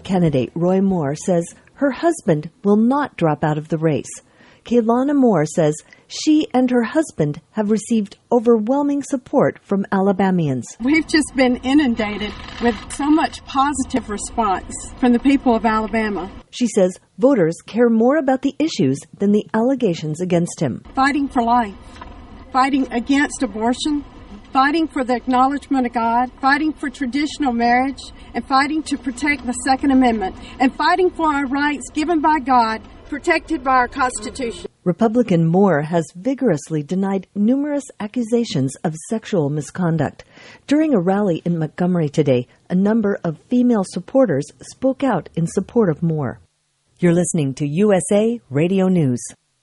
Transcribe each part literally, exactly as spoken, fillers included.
candidate Roy Moore says her husband will not drop out of the race. Kaylana Moore says she and her husband have received overwhelming support from Alabamians. We've just been inundated with so much positive response from the people of Alabama. She says voters care more about the issues than the allegations against him. Fighting for life, fighting against abortion, fighting for the acknowledgement of God, fighting for traditional marriage, and fighting to protect the Second Amendment, and fighting for our rights given by God, protected by our Constitution. Republican Moore has vigorously denied numerous accusations of sexual misconduct. During a rally in Montgomery today, a number of female supporters spoke out in support of Moore. You're listening to U S A Radio News.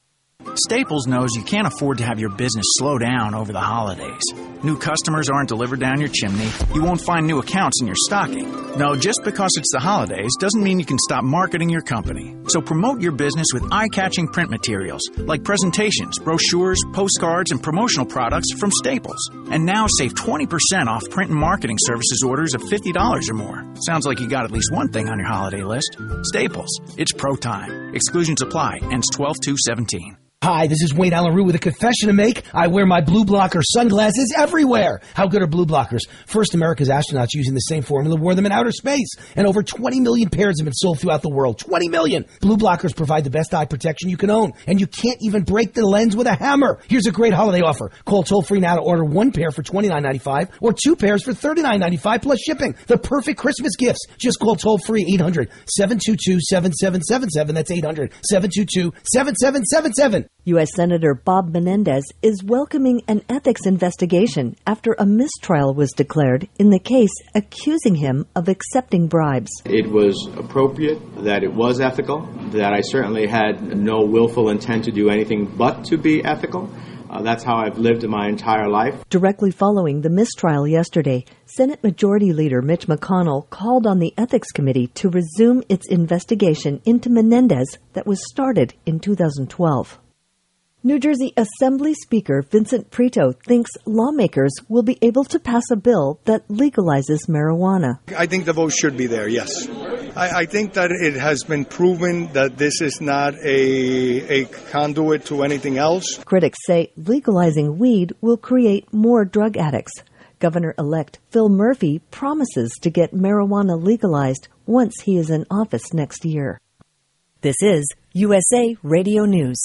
Staples knows you can't afford to have your business slow down over the holidays. New customers aren't delivered down your chimney. You won't find new accounts in your stocking. No, just because it's the holidays doesn't mean you can stop marketing your company. So promote your business with eye-catching print materials like presentations, brochures, postcards, and promotional products from Staples. And now save twenty percent off print and marketing services orders of fifty dollars or more. Sounds like you got at least one thing on your holiday list. Staples. It's pro time. Exclusions apply. Ends twelve two seventeen. Hi, this is Wayne Allen Root with a confession to make. I wear my Blue Blocker sunglasses everywhere. How good are Blue Blockers? First, America's astronauts using the same formula wore them in outer space. And over twenty million pairs have been sold throughout the world. twenty million! Blue Blockers provide the best eye protection you can own. And you can't even break the lens with a hammer. Here's a great holiday offer. Call toll-free now to order one pair for twenty-nine ninety-five or two pairs for thirty-nine ninety-five plus shipping. The perfect Christmas gifts. Just call toll-free eight hundred, seven two two, seven seven seven seven. That's eight hundred, seven two two, seven seven seven seven. U S Senator Bob Menendez is welcoming an ethics investigation after a mistrial was declared in the case accusing him of accepting bribes. It was appropriate, that it was ethical, that I certainly had no willful intent to do anything but to be ethical. Uh, that's how I've lived my entire life. Directly following the mistrial yesterday, Senate Majority Leader Mitch McConnell called on the Ethics Committee to resume its investigation into Menendez that was started in two thousand twelve. New Jersey Assembly Speaker Vincent Prieto thinks lawmakers will be able to pass a bill that legalizes marijuana. I think the vote should be there, yes. I, I think that it has been proven that this is not a, a conduit to anything else. Critics say legalizing weed will create more drug addicts. Governor-elect Phil Murphy promises to get marijuana legalized once he is in office next year. This is U S A Radio News.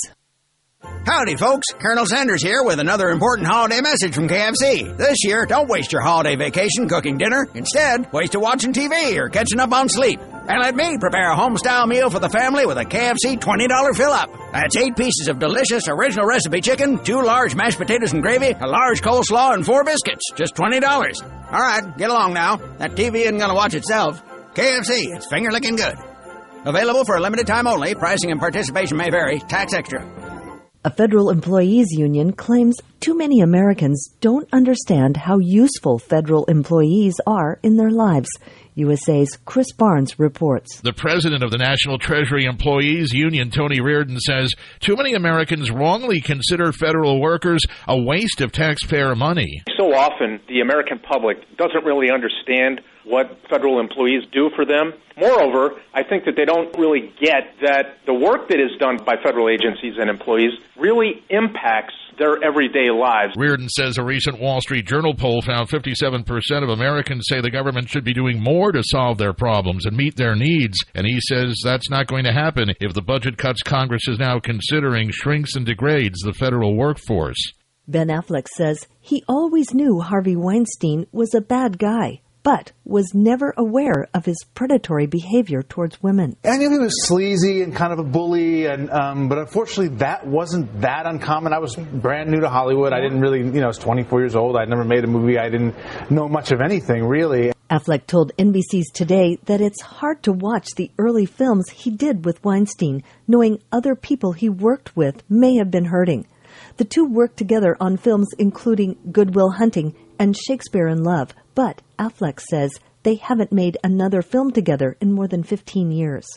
Howdy, folks. Colonel Sanders here with another important holiday message from K F C. This year, don't waste your holiday vacation cooking dinner. Instead, waste it watching T V or catching up on sleep. And let me prepare a home-style meal for the family with a K F C twenty dollars fill-up. That's eight pieces of delicious original recipe chicken, two large mashed potatoes and gravy, a large coleslaw, and four biscuits. Just twenty dollars. All right, get along now. That T V isn't going to watch itself. K F C, it's finger-licking good. Available for a limited time only. Pricing and participation may vary. Tax extra. A federal employees union claims too many Americans don't understand how useful federal employees are in their lives. U S A's Chris Barnes reports. The president of the National Treasury Employees Union, Tony Reardon, says too many Americans wrongly consider federal workers a waste of taxpayer money. So often, the American public doesn't really understand what federal employees do for them. Moreover, I think that they don't really get that the work that is done by federal agencies and employees really impacts their everyday lives. Reardon says a recent Wall Street Journal poll found fifty-seven percent of Americans say the government should be doing more to solve their problems and meet their needs. And he says that's not going to happen if the budget cuts Congress is now considering shrinks and degrades the federal workforce. Ben Affleck says he always knew Harvey Weinstein was a bad guy, but was never aware of his predatory behavior towards women. I knew he was sleazy and kind of a bully, and um, but unfortunately that wasn't that uncommon. I was brand new to Hollywood. I didn't really, you know, I was twenty-four years old. I'd never made a movie. I didn't know much of anything, really. Affleck told N B C's Today that it's hard to watch the early films he did with Weinstein, knowing other people he worked with may have been hurting. The two worked together on films including Good Will Hunting and Shakespeare in Love, but Affleck says they haven't made another film together in more than fifteen years.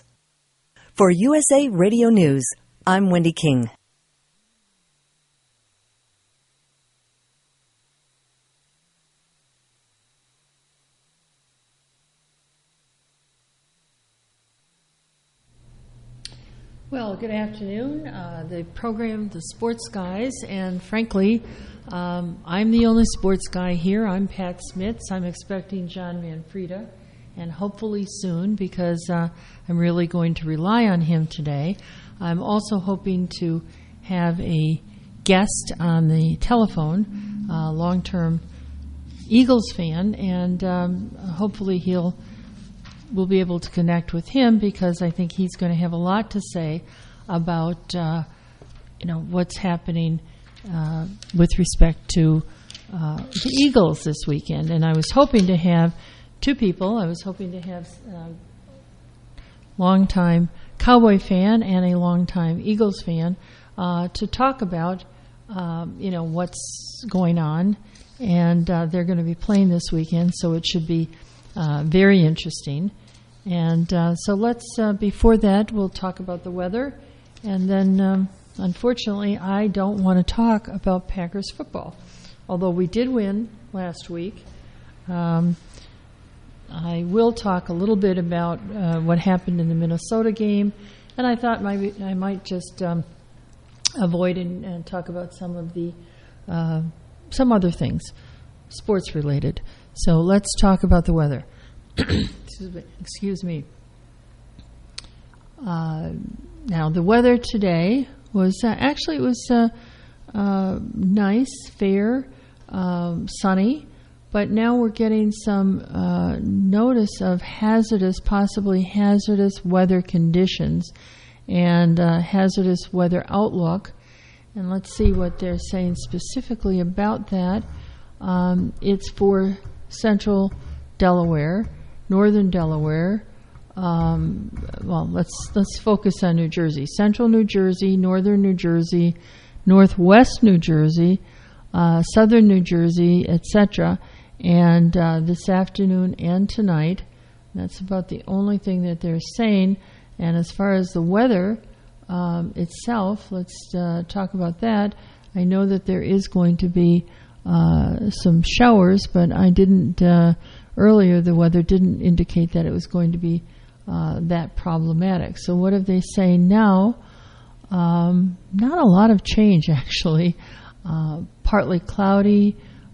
For U S A Radio News, I'm Wendy King. Well, good afternoon. Uh, the program, The Sports Guys, and frankly, um, I'm the only sports guy here. I'm Pat Smits. I'm expecting John Manfreda, and hopefully soon, because uh, I'm really going to rely on him today. I'm also hoping to have a guest on the telephone, a long-term Eagles fan, and um, hopefully he'll we'll be able to connect with him, because I think he's going to have a lot to say about uh, you know what's happening uh, with respect to uh, the Eagles this weekend. And I was hoping to have two people. I was hoping to have a longtime Cowboy fan and a longtime Eagles fan uh, to talk about um, you know what's going on. And uh, they're going to be playing this weekend, so it should be uh, very interesting. And uh, so let's, uh, before that, we'll talk about the weather. And then, um, unfortunately, I don't want to talk about Packers football. Although we did win last week. Um, I will talk a little bit about uh, what happened in the Minnesota game. And I thought maybe I might just um, avoid and, and talk about some of the, uh, some other things, sports related. So let's talk about the weather. Excuse me. Uh, now, the weather today was uh, actually it was uh, uh, nice, fair, um, sunny, but now we're getting some uh, notice of hazardous, possibly hazardous weather conditions and uh, hazardous weather outlook. And let's see what they're saying specifically about that. Um, it's for central Delaware, northern Delaware. Um, well, let's let's focus on New Jersey. Central New Jersey, northern New Jersey, northwest New Jersey, uh, southern New Jersey, et cetera. And uh, this afternoon and tonight, that's about the only thing that they're saying. And as far as the weather um, itself, let's uh, talk about that. I know that there is going to be uh, some showers, but I didn't... Uh, Earlier, the weather didn't indicate that it was going to be uh, that problematic. So what are they saying now? Um, not a lot of change, actually. Uh, partly cloudy.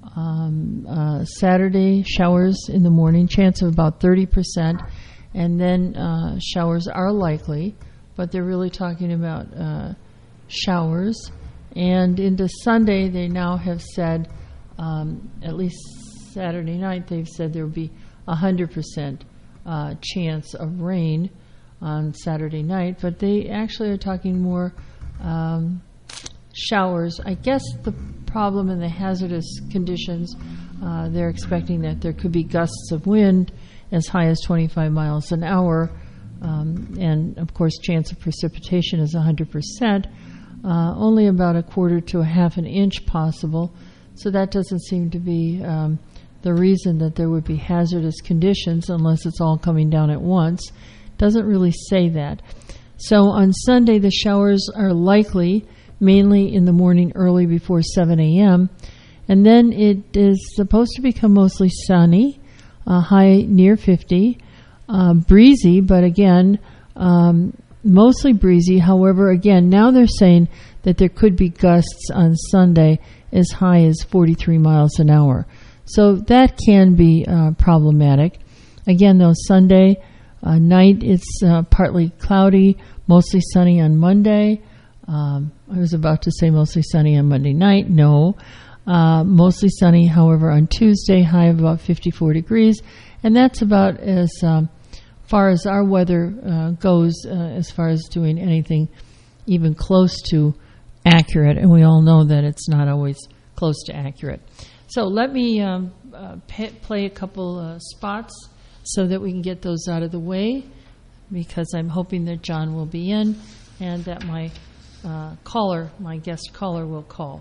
Um, uh, Saturday, showers in the morning, chance of about thirty percent. And then uh, showers are likely, but they're really talking about uh, showers. And into Sunday, they now have said, um, at least Saturday night, they've said there will be a one hundred percent uh, chance of rain on Saturday night, but they actually are talking more um, showers. I guess the problem in the hazardous conditions, uh, they're expecting that there could be gusts of wind as high as twenty-five miles an hour, um, and of course chance of precipitation is one hundred percent, uh, only about a quarter to a half an inch possible, so that doesn't seem to be um, the reason that there would be hazardous conditions unless it's all coming down at once. Doesn't really say that. So on Sunday, the showers are likely, mainly in the morning early before seven a.m., and then it is supposed to become mostly sunny, uh, high near fifty, uh, breezy, but again, um, mostly breezy. However, again, now they're saying that there could be gusts on Sunday as high as forty-three miles an hour. So that can be uh, problematic. Again, though, Sunday uh, night, it's uh, partly cloudy, mostly sunny on Monday. Um, I was about to say mostly sunny on Monday night. No. Uh, mostly sunny, however, on Tuesday, high of about fifty-four degrees. And that's about as um, far as our weather uh, goes, uh, as far as doing anything even close to accurate. And we all know that it's not always close to accurate. So let me um, uh, p- play a couple uh, spots so that we can get those out of the way, because I'm hoping that John will be in and that my uh, caller, my guest caller, will call.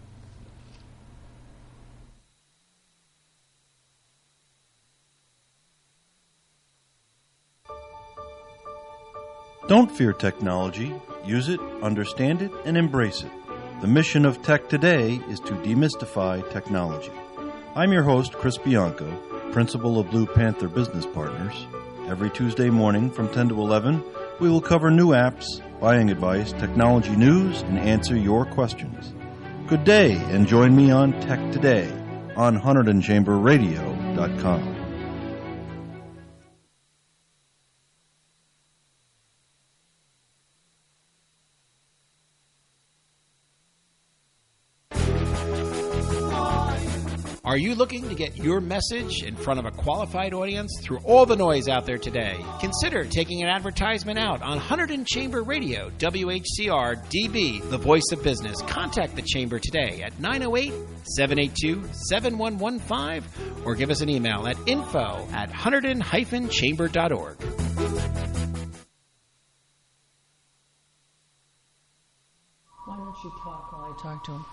Don't fear technology. Use it, understand it, and embrace it. The mission of Tech Today is to demystify technology. I'm your host, Chris Bianco, principal of Blue Panther Business Partners. Every Tuesday morning from ten to eleven, We will cover new apps, buying advice, technology news, and answer your questions. Good day, and join me on Tech Today on Hunterdon Chamber Radio dot com. Are you looking to get your message in front of a qualified audience through all the noise out there today? Consider taking an advertisement out on Hunterdon Chamber Radio, W H C R D B, the voice of business. Contact the Chamber today at nine oh eight, seven eight two, seven one one five or give us an email at info at hunterdon dash chamber dot org. Why don't you talk while I talk to him?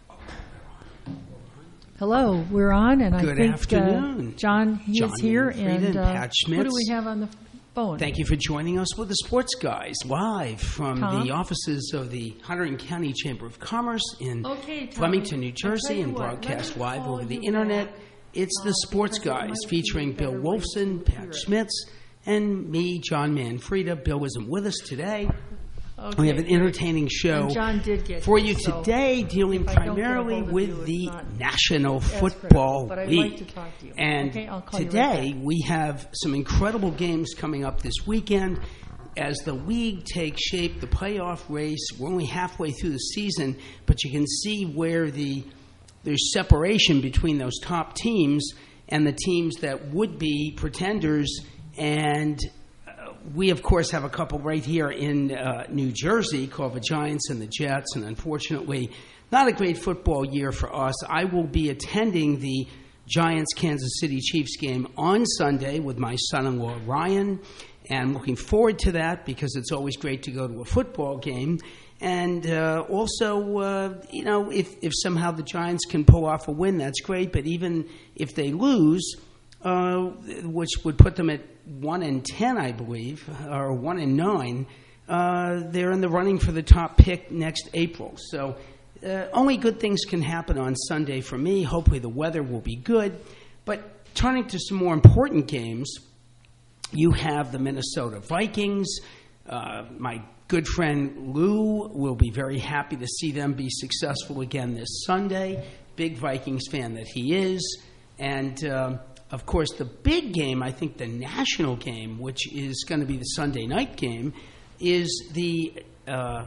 Hello, we're on, and I Good think afternoon. Uh, John he John is here, Manfreda and and uh, Pat Schmitz. who do we have on the phone? Thank you for joining us with the Sports Guys, live from Tom? the offices of the Hunterdon County Chamber of Commerce in Okay, Tom. Flemington, New I'll tell Jersey, you and what, broadcast let me live call over the you internet. back, It's uh, the Sports because it Guys might be featuring better Bill way Wolfson, to Pat hear it. Schmitz, and me, John Manfreda. Bill isn't with us today. Okay. We have an entertaining show And John did get for here, you so today, dealing if I don't get a primarily hold of with you, it's the not National as Football critical, but I'd League. like to talk to you. And Okay, I'll call you right today back. we have some incredible games coming up this weekend. As the league takes shape, the playoff race, we're only halfway through the season, but you can see where the there's separation between those top teams and the teams that would be pretenders. And uh, we, of course, have a couple right here in uh, New Jersey called the Giants and the Jets, and unfortunately, not a great football year for us. I will be attending the Giants-Kansas City Chiefs game on Sunday with my son-in-law, Ryan, and I'm looking forward to that because it's always great to go to a football game. And uh, also, uh, you know, if, if somehow the Giants can pull off a win, that's great. But even if they lose, uh, which would put them at one and ten, I believe, or one and nine, uh, they're in the running for the top pick next April. So uh, only good things can happen on Sunday for me. Hopefully the weather will be good. But turning to some more important games, you have the Minnesota Vikings. Uh, my good friend Lou will be very happy to see them be successful again this Sunday. Big Vikings fan that he is. And, uh, of course, the big game, I think the national game, which is going to be the Sunday night game, is the uh,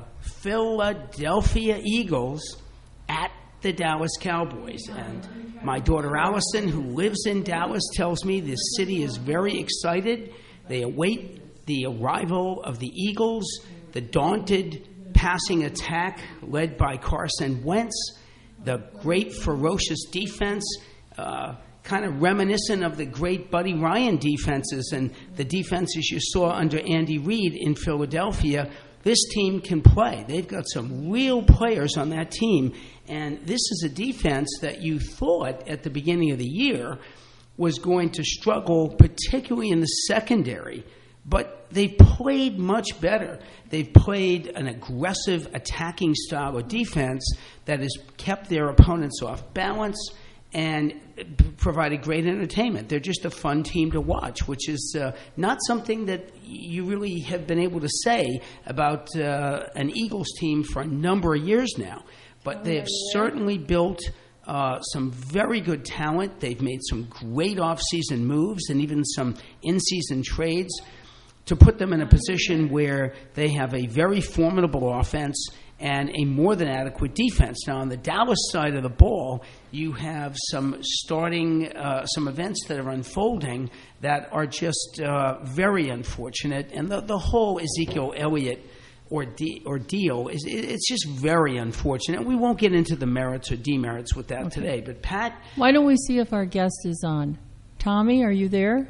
Philadelphia Eagles at the Dallas Cowboys. And my daughter Allison, who lives in Dallas, tells me this city is very excited. They await the arrival of the Eagles, the daunted passing attack led by Carson Wentz, the great ferocious defense, uh, kind of reminiscent of the great Buddy Ryan defenses and the defenses you saw under Andy Reid in Philadelphia. This team can play. They've got some real players on that team. And this is a defense that you thought at the beginning of the year was going to struggle, particularly in the secondary. But they've played much better. They've played an aggressive attacking style of defense that has kept their opponents off balance and provided great entertainment. They're just a fun team to watch, which is uh, not something that you really have been able to say about uh, an Eagles team for a number of years now. But they have certainly built uh, some very good talent. They've made some great off-season moves and even some in-season trades to put them in a position where they have a very formidable offense and a more than adequate defense. Now, on the Dallas side of the ball, you have some starting, uh, some events that are unfolding that are just uh, very unfortunate. And the, the whole Ezekiel Elliott orde- ordeal, is it's just very unfortunate. We won't get into the merits or demerits with that Okay. today. But, Pat? Why don't we see if our guest is on? Tommy, are you there?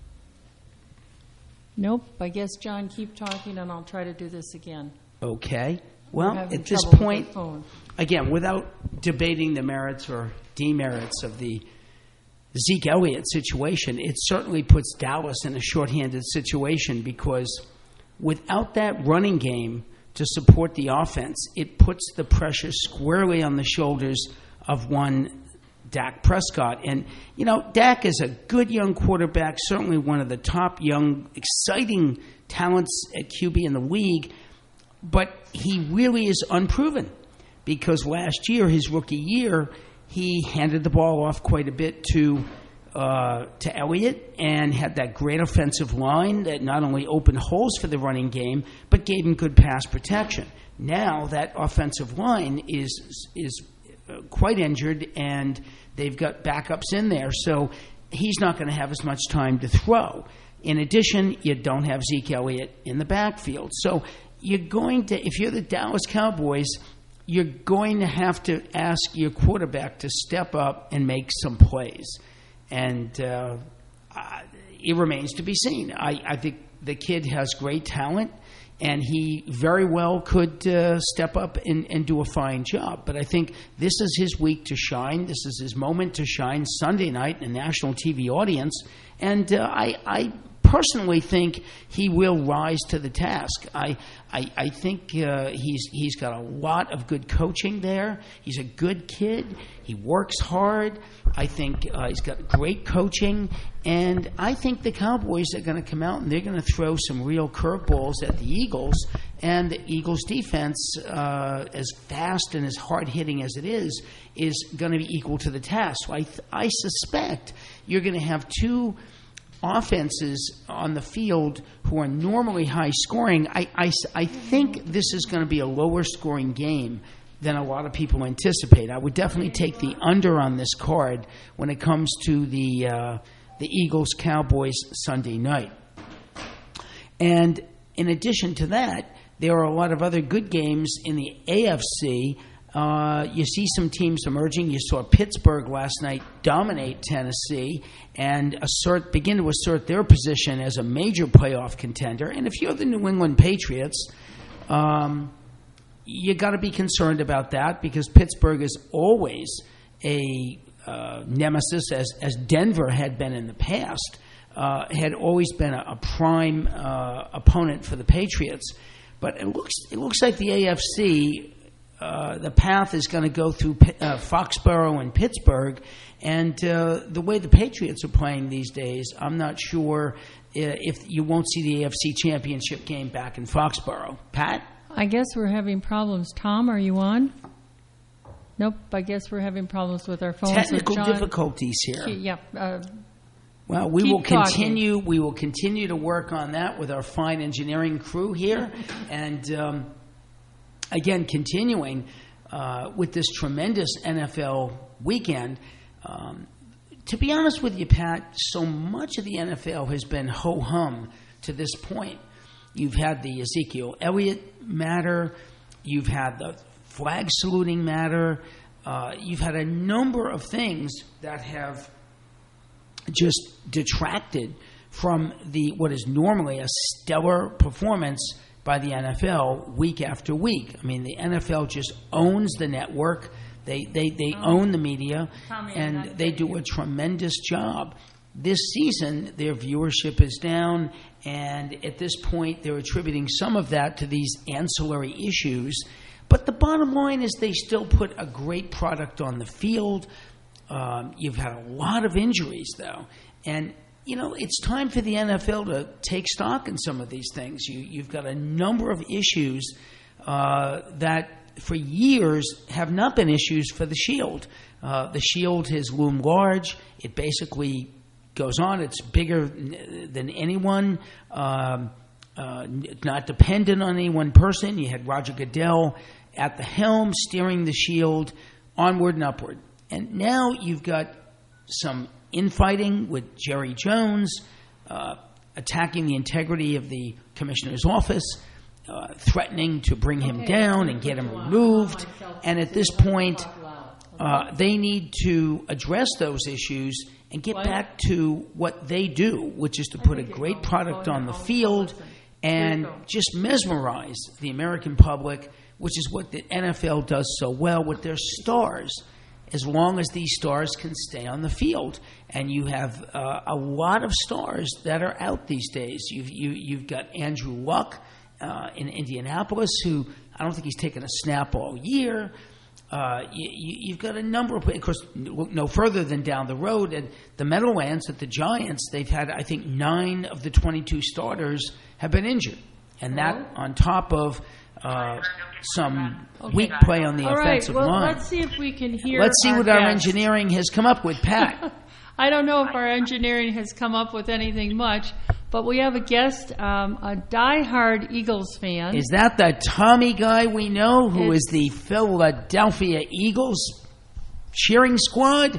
Nope. I guess, John, keep talking, and I'll try to do this again. Okay. We're Well, having at this trouble with point, the phone. again, without debating the merits or demerits of the Zeke Elliott situation, it certainly puts Dallas in a shorthanded situation because without that running game to support the offense, it puts the pressure squarely on the shoulders of one Dak Prescott. And, you know, Dak is a good young quarterback, certainly one of the top young, exciting talents at Q B in the league, but he really is unproven because last year, his rookie year, he handed the ball off quite a bit to uh, to Elliott and had that great offensive line that not only opened holes for the running game, but gave him good pass protection. Now that offensive line is is uh, quite injured, and they've got backups in there, so he's not going to have as much time to throw. In addition, you don't have Zeke Elliott in the backfield. So you're going to, if you're the Dallas Cowboys, you're going to have to ask your quarterback to step up and make some plays. And uh, it remains to be seen. I, I think the kid has great talent, and he very well could uh, step up and, and do a fine job. But I think this is his week to shine. This is his moment to shine Sunday night in a national T V audience. And uh, I, I personally think he will rise to the task. I I, I think uh, he's he's got a lot of good coaching there. He's a good kid. He works hard. I think uh, he's got great coaching. And I think the Cowboys are going to come out and they're going to throw some real curveballs at the Eagles. And the Eagles' defense, uh, as fast and as hard-hitting as it is, is going to be equal to the task. So I, th- I suspect you're going to have two offenses on the field who are normally high scoring. I, I, I think this is going to be a lower scoring game than a lot of people anticipate. I would definitely take the under on this card when it comes to the uh, the Eagles-Cowboys Sunday night. And in addition to that, there are a lot of other good games in the A F C. Uh, you see some teams emerging. You saw Pittsburgh last night dominate Tennessee and assert, begin to assert their position as a major playoff contender. And if you're the New England Patriots, um, you got to be concerned about that because Pittsburgh is always a uh, nemesis, as, as Denver had been in the past, uh, had always been a, a prime uh, opponent for the Patriots. But it looks it looks like the A F C. Uh, the path is going to go through uh, Foxborough and Pittsburgh, and uh, the way the Patriots are playing these days, I'm not sure uh, if you won't see the A F C Championship game back in Foxborough. Pat? I guess we're having problems. Tom, are you on? Nope, I guess we're having problems with our phones. Technical with John. difficulties here. Yeah. Uh, well, we will talking. continue. We will continue to work on that with our fine engineering crew here, and. Um, Again, continuing uh, with this tremendous N F L weekend, um, to be honest with you, Pat, so much of the N F L has been ho-hum to this point. You've had the Ezekiel Elliott matter. You've had the flag saluting matter. Uh, you've had a number of things that have just detracted from the what is normally a stellar performance by the N F L week after week. I mean, the N F L just owns the network. They they, they oh. own the media, Tommy, and they do a tremendous job. This season, their viewership is down, and at this point, they're attributing some of that to these ancillary issues. But the bottom line is they still put a great product on the field. Um, you've had a lot of injuries, though, and you know, it's time for the N F L to take stock in some of these things. You, you've got a number of issues uh, that for years have not been issues for the Shield. Uh, the Shield has loomed large. It basically goes on. It's bigger than anyone, um, uh, not dependent on any one person. You had Roger Goodell at the helm steering the Shield onward and upward. And now you've got some infighting with Jerry Jones, uh, attacking the integrity of the commissioner's office, uh, threatening to bring him okay. down and get him removed. And at this point, uh, they need to address those issues and get back to what they do, which is to put a great product on the field and just mesmerize the American public, which is what the N F L does so well with their stars, as long as these stars can stay on the field. And you have uh, a lot of stars that are out these days. You've, you, you've got Andrew Luck uh, in Indianapolis, who I don't think he's taken a snap all year. Uh, you, you've got a number of, of course, look no further than down the road at the Meadowlands at the Giants. They've had, I think, nine of the twenty-two starters have been injured, and that Oh. on top of uh, some Okay. weak play on the All right, offensive well, line. let's see if we can hear. Let's see our what our guest. engineering has come up with, Pat. I don't know if our engineering has come up with anything much, but we have a guest, um, a diehard Eagles fan. Is that the Tommy guy we know who It's- is the Philadelphia Eagles cheering squad?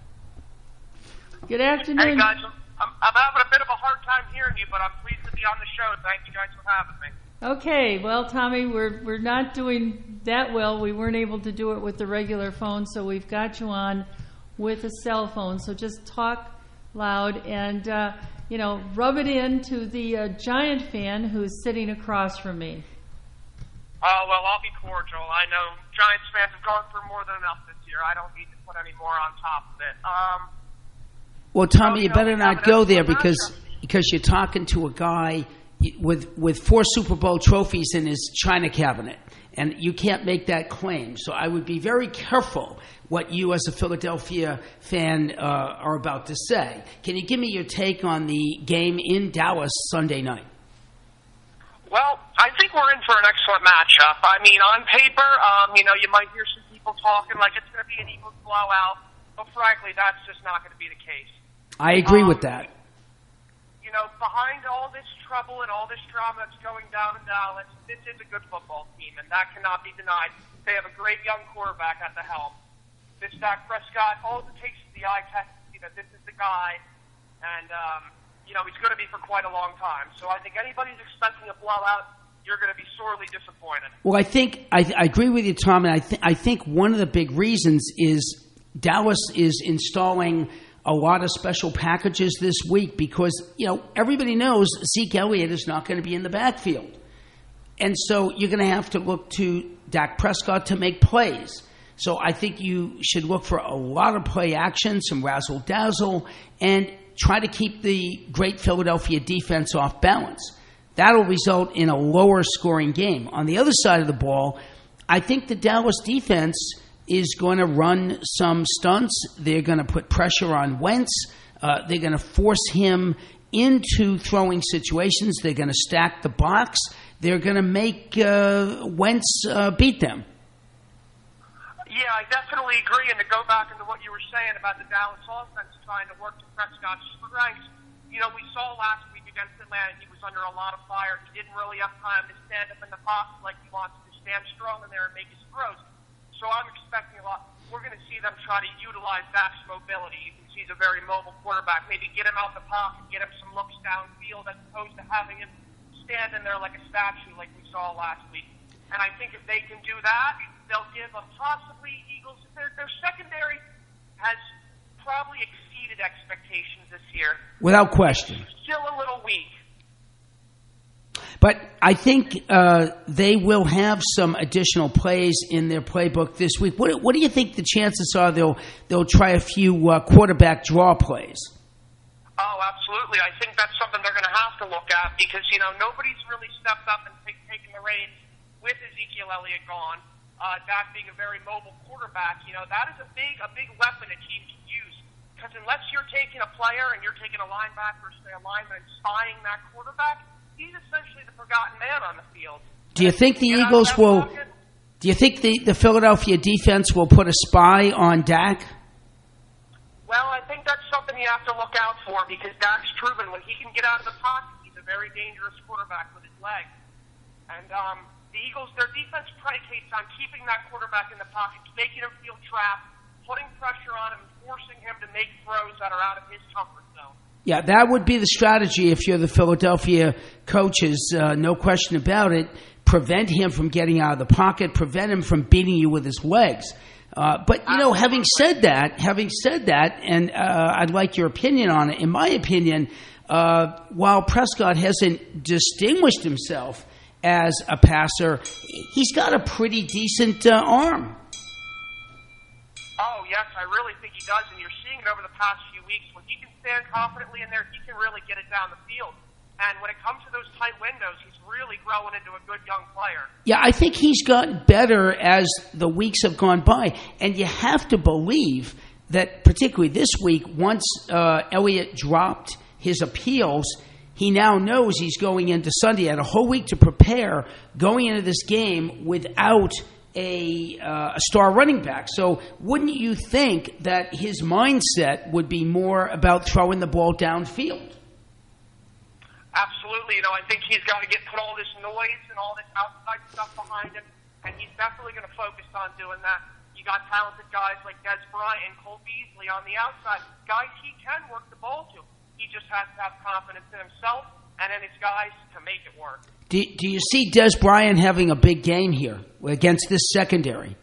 Good afternoon. Hey guys, I'm, I'm having a bit of a hard time hearing you, but I'm pleased to be on the show. Thank you guys for having me. Okay, well, Tommy, we're we're not doing that well. We weren't able to do it with the regular phone, so we've got you on with a cell phone. So just talk loud and uh, you know, rub it into the uh, Giant fan who's sitting across from me. Oh, well, I'll be cordial. I know Giants fans have gone through more than enough this year. I don't need to put any more on top of it. Um, Well, Tommy, So, you you know, better we not have go an there excellent because matchup. because you're talking to a guy with with four Super Bowl trophies in his china cabinet, and you can't make that claim. So I would be very careful what you, as a Philadelphia fan, uh, are about to say. Can you give me your take on the game in Dallas Sunday night? well, I think we're in for an excellent matchup. I mean, on paper, um, you know, you might hear some people talking like it's going to be an Eagles blowout, but frankly, that's just not going to be the case. I agree Um, with that. You know, behind all this trouble and all this drama that's going down in Dallas, this is a good football team, and that cannot be denied. They have a great young quarterback at the helm. This Dak Prescott, all it takes is the eye test to see that this is the guy, and, um, you know, he's going to be for quite a long time. So I think anybody's expecting a blowout, you're going to be sorely disappointed. Well, I think I, I agree with you, Tom, and I, th- I think one of the big reasons is Dallas is installing a lot of special packages this week because, you know, everybody knows Zeke Elliott is not going to be in the backfield. And so you're going to have to look to Dak Prescott to make plays. So I think you should look for a lot of play action, some razzle-dazzle, and try to keep the great Philadelphia defense off balance. That'll result in a lower scoring game. On the other side of the ball, I think the Dallas defense is going to run some stunts. They're going to put pressure on Wentz. Uh, they're going to force him into throwing situations. They're going to stack the box. They're going to make uh, Wentz uh, beat them. Yeah, I definitely agree. And to go back into what you were saying about the Dallas offense trying to work to Prescott's strengths, you know, we saw last week against Atlanta, he was under a lot of fire. He didn't really have time to stand up in the pocket like he wants to stand strong in there and make his throws. So I'm expecting a lot. We're going to see them try to utilize Dak's mobility. You can see he's a very mobile quarterback. Maybe get him out the pocket, get him some looks downfield as opposed to having him stand in there like a statue like we saw last week. And I think if they can do that, they'll give them possibly Eagles. Their, their secondary has probably exceeded expectations this year. Without question. Still a little weak. But I think uh, they will have some additional plays in their playbook this week. What, what do you think the chances are they'll they'll try a few uh, quarterback draw plays? Oh, absolutely. I think that's something they're going to have to look at because, you know, nobody's really stepped up and take, taken the reins with Ezekiel Elliott gone. Uh, that being a very mobile quarterback, you know, that is a big a big weapon a team can use. Because unless you're taking a player and you're taking a linebacker or, say, a lineman and spying that quarterback, he's essentially the forgotten man on the field. Do you think the Get out of Eagles that will? pocket. Do you think the, the Philadelphia defense will put a spy on Dak? Well, I think that's something you have to look out for because Dak's proven when he can get out of the pocket, he's a very dangerous quarterback with his legs. And um, the Eagles, their defense predicates on keeping that quarterback in the pocket, making him feel trapped, putting pressure on him, and forcing him to make throws that are out of his comfort zone. Yeah, that would be the strategy if you're the Philadelphia coaches, uh, no question about it. Prevent him from getting out of the pocket, prevent him from beating you with his legs. Uh, but, you know, having said that, having said that, and uh, I'd like your opinion on it, in my opinion, uh, while Prescott hasn't distinguished himself as a passer, he's got a pretty decent uh, arm. Oh, yes, I really think he does, and you're seeing it over the past few weeks. When he can stand confidently in there, he can really get it down the field. And when it comes to those tight windows, he's really growing into a good young player. Yeah, I think he's gotten better as the weeks have gone by. And you have to believe that particularly this week, once uh, Elliott dropped his appeals, he now knows he's going into Sunday. He had a whole week to prepare going into this game without a, uh, a star running back. So wouldn't you think that his mindset would be more about throwing the ball downfield? Absolutely. You know, I think he's got to get put all this noise and all this outside stuff behind him, and he's definitely going to focus on doing that. You got talented guys like Des Bryant and Cole Beasley on the outside, guys he can work the ball to. He just has to have confidence in himself and in his guys to make it work. Do, do you see Des Bryant having a big game here against this secondary?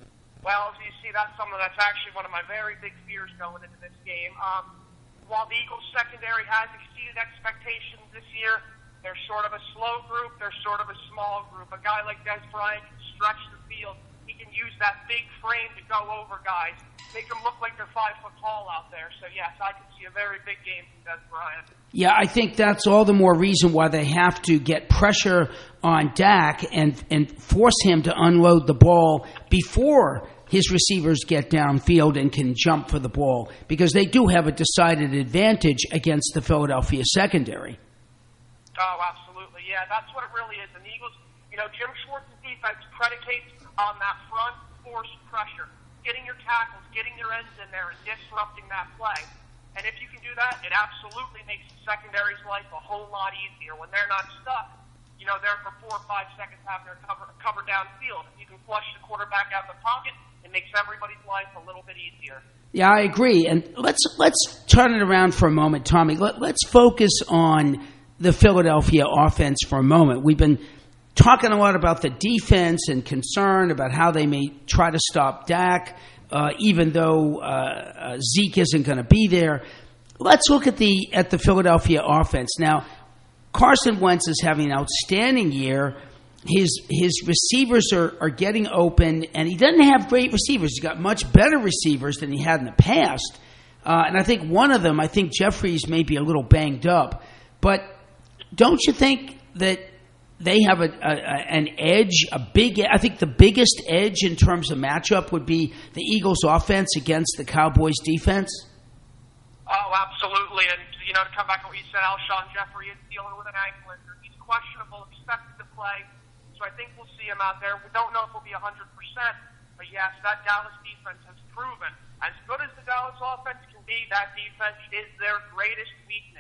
Well, as you see, that's something that's actually one of my very big fears going into this game. Um, while the Eagles secondary has exceeded expectations this year, they're sort of a slow group. They're sort of a small group. A guy like Des Bryant can stretch the field. He can use that big frame to go over guys, make them look like they're five foot tall out there. So, yes, I can see a very big game from Des Bryant. Yeah, I think that's all the more reason why they have to get pressure on Dak and, and force him to unload the ball before his receivers get downfield and can jump for the ball, because they do have a decided advantage against the Philadelphia secondary. Oh, absolutely. Yeah, that's what it really is. And the Eagles, you know, Jim Schwartz's defense predicates on that front force pressure, getting your tackles, getting your ends in there, and disrupting that play. And if you can do that, it absolutely makes the secondary's life a whole lot easier. When they're not stuck, you know, they're for four or five seconds having their cover, cover downfield. If you can flush the quarterback out of the pocket, it makes everybody's life a little bit easier. Yeah, I agree. And let's let's turn it around for a moment, Tommy. Let, let's focus on the Philadelphia offense for a moment. We've been talking a lot about the defense and concern about how they may try to stop Dak, uh, even though uh, uh, Zeke isn't going to be there. Let's look at the at the Philadelphia offense. Now, Carson Wentz is having an outstanding year. His his receivers are, are getting open, and he doesn't have great receivers. He's got much better receivers than he had in the past. Uh, and I think one of them, I think Jeffries may be a little banged up. But don't you think that they have a, a, an edge, a big, I think the biggest edge in terms of matchup would be the Eagles' offense against the Cowboys' defense? Oh, absolutely. And, you know, to come back to what you said, Alshon Jeffrey is dealing with an ankle injury. He's questionable, expected to play. So I think we'll see him out there. We don't know if he'll be one hundred percent. But, yes, that Dallas defense has proven, as good as the Dallas offense can be, that defense is their greatest weakness.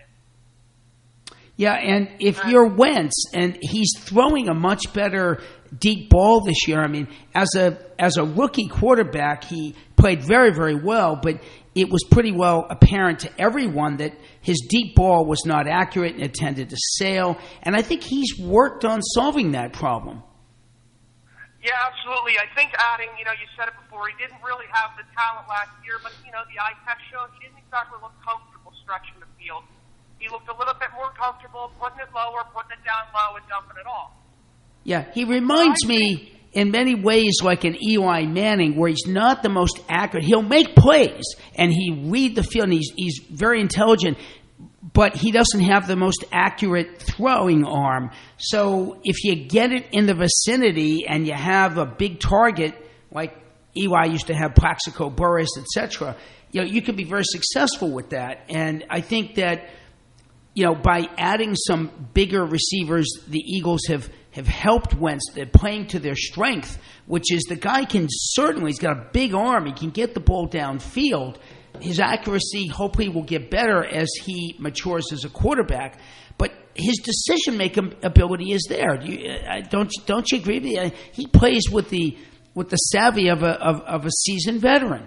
Yeah, and if you're Wentz and he's throwing a much better deep ball this year, I mean, as a as a rookie quarterback, he played very, very well, but it was pretty well apparent to everyone that his deep ball was not accurate and it tended to sail, and I think he's worked on solving that problem. Yeah, absolutely. I think adding, you know, you said it before, he didn't really have the talent last year, but, you know, the eye test showed he didn't exactly look comfortable stretching the field. He looked a little bit more comfortable putting it lower, putting it down low, and dumping it off. Yeah, he reminds me in many ways like an Eli Manning, where he's not the most accurate. He'll make plays, and he read the field, and he's, he's very intelligent, but he doesn't have the most accurate throwing arm. So if you get it in the vicinity and you have a big target, like Eli used to have Plaxico Burress, et cetera, you know, you can be very successful with that. And I think that, you know, by adding some bigger receivers, the Eagles have, have helped Wentz. They're playing to their strength, which is the guy can certainly, he's got a big arm. He can get the ball downfield. His accuracy hopefully will get better as he matures as a quarterback. But his decision-making ability is there. Do you, uh, don't, don't you agree with me? Uh, he plays with the with the savvy of a, of, of a seasoned veteran.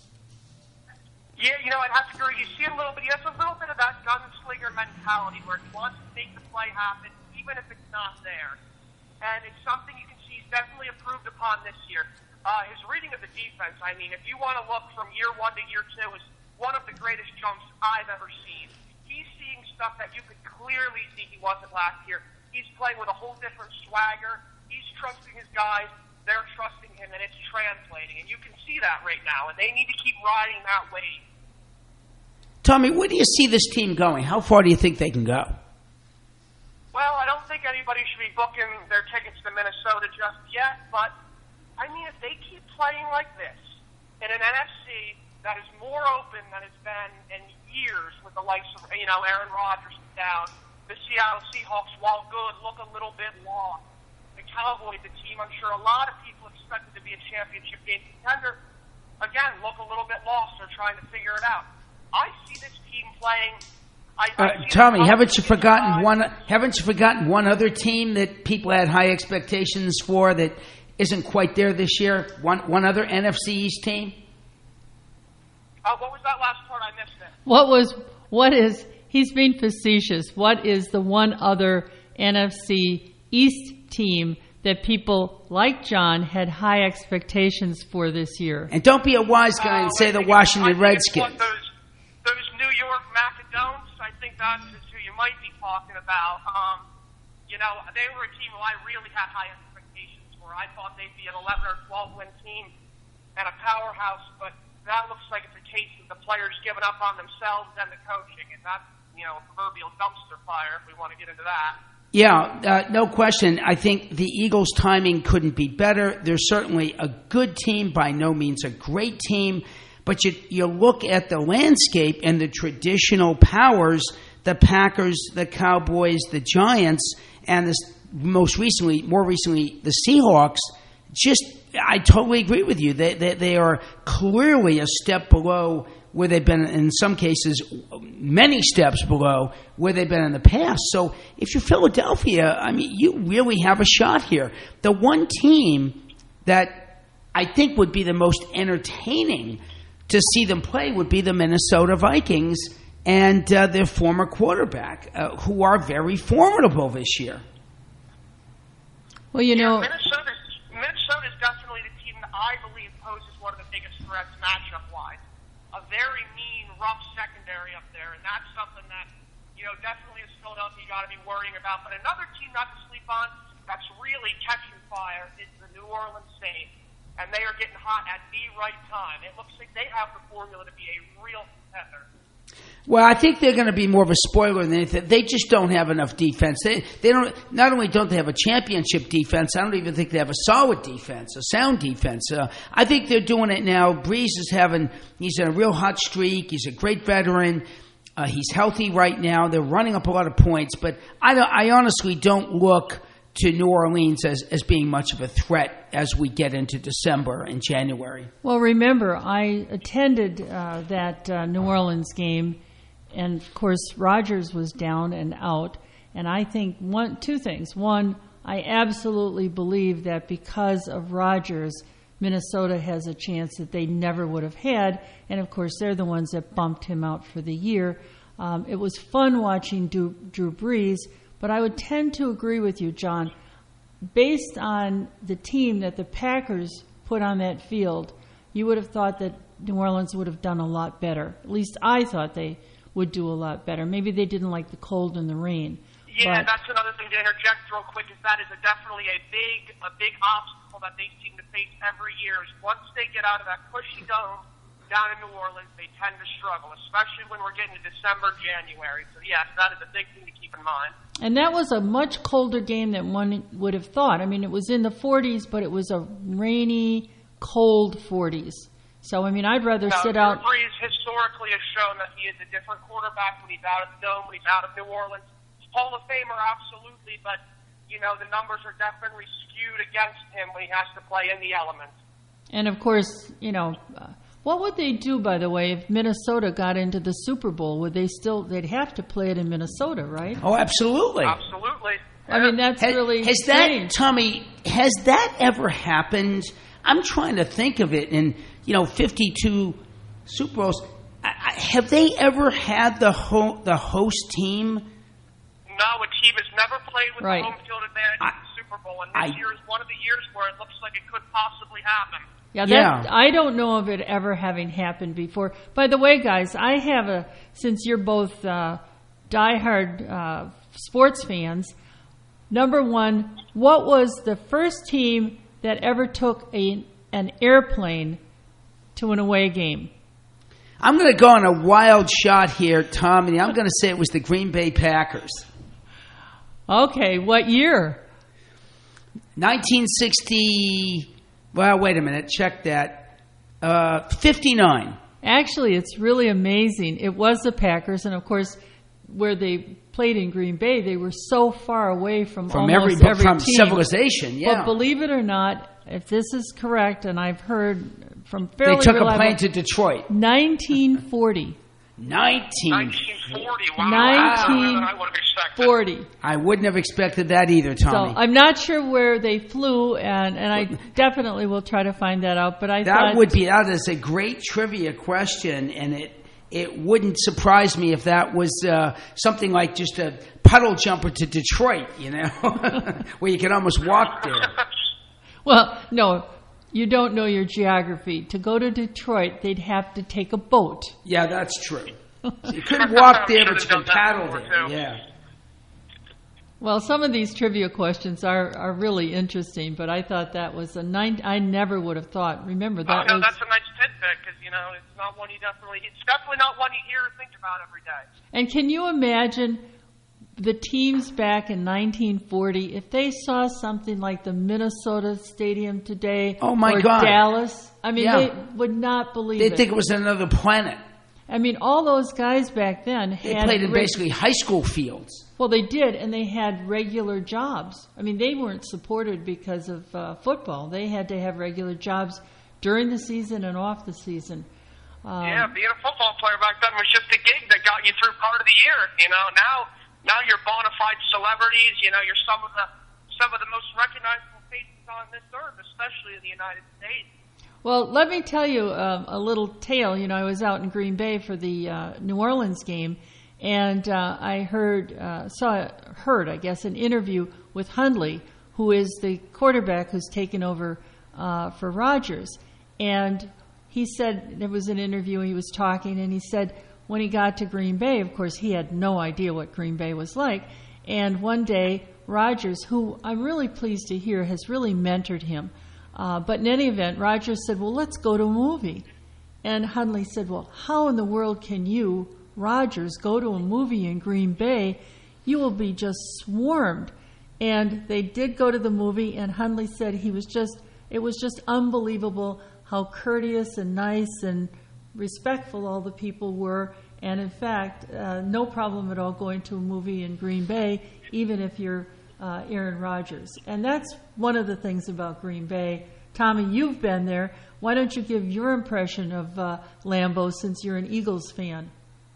Yeah, you know, I'd have to agree. You see a little bit, he has a little bit of that gunslinger mentality where he wants to make the play happen even if it's not there. And it's something you can see he's definitely improved upon this year. Uh, his reading of the defense, I mean, if you want to look from year one to year two, is one of the greatest jumps I've ever seen. He's seeing stuff that you could clearly see he wasn't last year. He's playing with a whole different swagger. He's trusting his guys. They're trusting him, and it's translating. And you can see that right now, and they need to keep riding that wave. Tommy, where do you see this team going? How far do you think they can go? think anybody should be booking their tickets to Minnesota just yet, but, I mean, if they keep playing like this in an N F C that is more open than it's been in years with the likes of, you know, Aaron Rodgers down, the Seattle Seahawks, while good, look a little bit lost. The Cowboys, the team I'm sure a lot of people expected to be a championship game contender, again, look a little bit lost. They're trying to figure it out. I see this team playing. I, I uh, Tommy, haven't you forgotten one? Haven't you forgotten one other team that people had high expectations for that isn't quite there this year? One one other N F C East team. Uh, what was that last part? I missed it. What was? What is? He's being facetious. What is the one other N F C East team that people like John had high expectations for this year? And don't be a wise guy and say the Washington Redskins. Those, those New York Macadones, I think that's who you might be talking about. Um, you know, they were a team who I really had high expectations for. I thought they'd be an eleven or twelve win team and a powerhouse, but that looks like it's a case of the players giving up on themselves and the coaching, and that's, you know, a proverbial dumpster fire if we want to get into that. Yeah, uh, no question. I think the Eagles' timing couldn't be better. They're certainly a good team, by no means a great team. But you, you look at the landscape and the traditional powers, the Packers, the Cowboys, the Giants, and this most recently, more recently, the Seahawks. Just, I totally agree with you. They, they, they are clearly a step below where they've been, in some cases, many steps below where they've been in the past. So if you're Philadelphia, I mean, you really have a shot here. The one team that I think would be the most entertaining to see them play would be the Minnesota Vikings and uh, their former quarterback, uh, who are very formidable this year. Well, you know... Yeah, Minnesota's, Minnesota's definitely the team that I believe poses one of the biggest threats matchup-wise. A very mean, rough secondary up there, and that's something that, you know, definitely as Philadelphia you got to be worrying about. But another team not to sleep on that's really catching fire is the New Orleans Saints, and they are getting hot at the right time. It looks like they have the formula to be a real contender. Well, I think they're going to be more of a spoiler than anything. They just don't have enough defense. They they don't. Not only don't they have a championship defense, I don't even think they have a solid defense, a sound defense. Uh, I think they're doing it now. Breeze is having. He's in a real hot streak. He's a great veteran. Uh, he's healthy right now. They're running up a lot of points, but I don't, I honestly don't look to New Orleans as, as being much of a threat as we get into December and January. Well, remember, I attended uh, that uh, New Orleans game, and of course Rodgers was down and out, and I think one, two things. One, I absolutely believe that because of Rodgers, Minnesota has a chance that they never would have had, and of course they're the ones that bumped him out for the year. Um, it was fun watching Drew, Drew Brees, but I would tend to agree with you, John. Based on the team that the Packers put on that field, you would have thought that New Orleans would have done a lot better. At least I thought they would do a lot better. Maybe they didn't like the cold and the rain. Yeah, but that's another thing to interject real quick, is that is a definitely a big a big obstacle that they seem to face every year. Is once they get out of that cushy dome down in New Orleans, they tend to struggle, especially when we're getting to December, January. So, yes, that is a big thing to keep in mind. And that was a much colder game than one would have thought. I mean, it was in the forties, but it was a rainy, cold forties. So, I mean, I'd rather now, sit Drew out. Brees historically has shown that he is a different quarterback when he's out of the dome, when he's out of New Orleans. Hall of Famer, absolutely, but, you know, the numbers are definitely skewed against him when he has to play in the elements. And, of course, you know... Uh, what would they do, by the way, if Minnesota got into the Super Bowl? Would they still, they'd have to play it in Minnesota, right? Oh, absolutely. Absolutely. I mean, that's has, really has strange. that, Tommy, has that ever happened? I'm trying to think of it in, you know, fifty-two Super Bowls. I, I, have they ever had the ho- the host team? No, a team has never played with right. the home field advantage I, in the Super Bowl, and this I, year is one of the years where it looks like it could possibly happen. Yeah, that, yeah, I don't know of it ever having happened before. By the way, guys, I have a, since you're both uh, diehard uh, sports fans, number one, what was the first team that ever took a an airplane to an away game? I'm going to go on a wild shot here, Tom, and I'm going to say it was the Green Bay Packers. Okay, what year? nineteen sixty. Well, wait a minute. Check that. Uh, fifty-nine. Actually, it's really amazing. It was the Packers, and of course, where they played in Green Bay, they were so far away from, from almost every, every from team. civilization. Yeah. But believe it or not, if this is correct, and I've heard from fairly they took reliable, a plane to Detroit. nineteen forty. nineteen forty. Wow. nineteen forty. I wouldn't have expected that either, Tommy. So I'm not sure where they flew, and, and I definitely will try to find that out. But I that thought would be that is a great trivia question, and it it wouldn't surprise me if that was uh, something like just a puddle jumper to Detroit, you know, where you can almost walk there. Well, no. You don't know your geography. To go to Detroit, they'd have to take a boat. Yeah, that's true. You couldn't walk there, but you can paddle there. Yeah. Well, some of these trivia questions are, are really interesting, but I thought that was a nine. I never would have thought. Remember that oh, no, was. that's a nice tidbit because you know it's not one you definitely. It's definitely not one you hear or think about every day. And can you imagine the teams back in nineteen forty if they saw something like the Minnesota Stadium today? Oh my or God, Dallas! I mean, yeah. they would not believe They'd it. think it was another planet. I mean, all those guys back then They had played in reg- basically high school fields. Well, they did, and they had regular jobs. I mean, they weren't supported because of uh, football. They had to have regular jobs during the season and off the season. Um, yeah, being a football player back then was just a gig that got you through part of the year. You know, now now you're bona fide celebrities. You know, you're some of the some of the most recognizable faces on this earth, especially in the United States. Well, let me tell you um, a little tale. You know, I was out in Green Bay for the uh, New Orleans game, and uh, I heard, uh, saw, heard, I guess, an interview with Hundley, who is the quarterback who's taken over uh, for Rodgers. And he said, there was an interview, he was talking, and he said when he got to Green Bay, of course, he had no idea what Green Bay was like. And one day, Rodgers, who I'm really pleased to hear has really mentored him, Uh, but in any event, Rodgers said, well, let's go to a movie. And Hundley said, well, how in the world can you, Rodgers, go to a movie in Green Bay? You will be just swarmed. And they did go to the movie, and Hundley said he was just, it was just unbelievable how courteous and nice and respectful all the people were. And in fact, uh, no problem at all going to a movie in Green Bay, even if you're Uh, Aaron Rodgers. And that's one of the things about Green Bay. Tommy, you've been there. Why don't you give your impression of uh, Lambeau since you're an Eagles fan?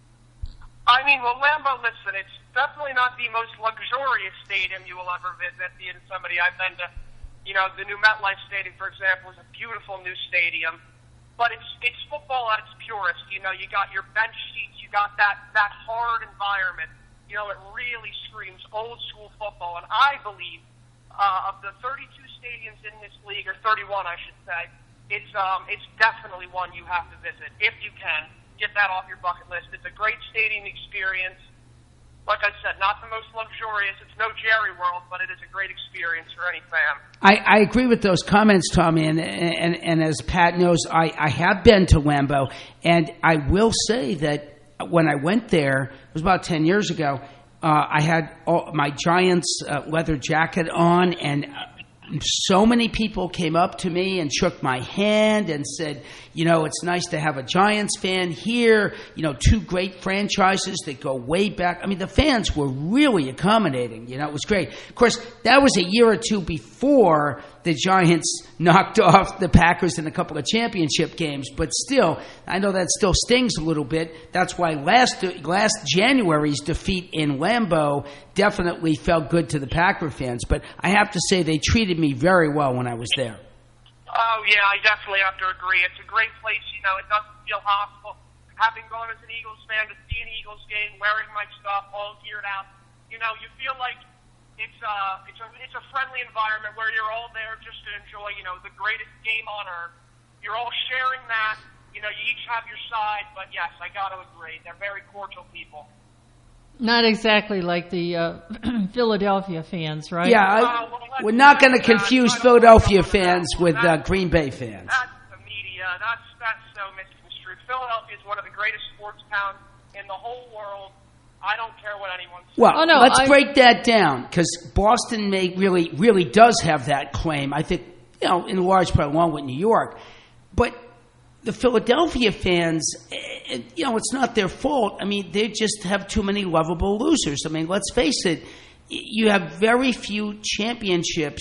I mean, well, Lambeau, listen, it's definitely not the most luxurious stadium you will ever visit. Being somebody, I've been to, you know, the new MetLife Stadium, for example, is a beautiful new stadium. But it's it's football at its purest. You know, you got your bench seats, you got that, that hard environment. You know, it really screams old school football. And I believe uh, of the thirty-two stadiums in this league, or thirty-one, I should say, it's um, it's definitely one you have to visit if you can. Get that off your bucket list. It's a great stadium experience. Like I said, not the most luxurious. It's no Jerry World, but it is a great experience for any fan. I, I agree with those comments, Tommy. And and, and as Pat knows, I, I have been to Lambeau, and I will say that when I went there, it was about ten years ago, uh, I had all, my Giants uh, leather jacket on, and uh, so many people came up to me and shook my hand and said, you know, it's nice to have a Giants fan here, you know, two great franchises that go way back. I mean, the fans were really accommodating. You know, it was great. Of course, that was a year or two before the Giants knocked off the Packers in a couple of championship games. But still, I know that still stings a little bit. That's why last last January's defeat in Lambeau definitely felt good to the Packer fans. But I have to say they treated me very well when I was there. Oh, yeah, I definitely have to agree. It's a great place. You know, it doesn't feel hostile. Having gone as an Eagles fan to see an Eagles game, wearing my stuff, all geared out, you know, you feel like it's a, it's a, it's a friendly environment where you're all there just to enjoy, you know, the greatest game on earth. You're all sharing that. You know, you each have your side. But, yes, I got to agree. They're very cordial people. Not exactly like the uh, Philadelphia fans, right? Yeah, I, we're not going to confuse Philadelphia fans with uh, Green Bay fans. That's the media. That's that's so misconstrued. Philadelphia is one of the greatest sports towns in the whole world. I don't care what anyone says. Well, Oh, no, let's I- break that down, because Boston may really, really does have that claim. I think, you know, in large part along with New York. But the Philadelphia fans, eh, you know, it's not their fault. I mean, they just have too many lovable losers. I mean, let's face it, you have very few championships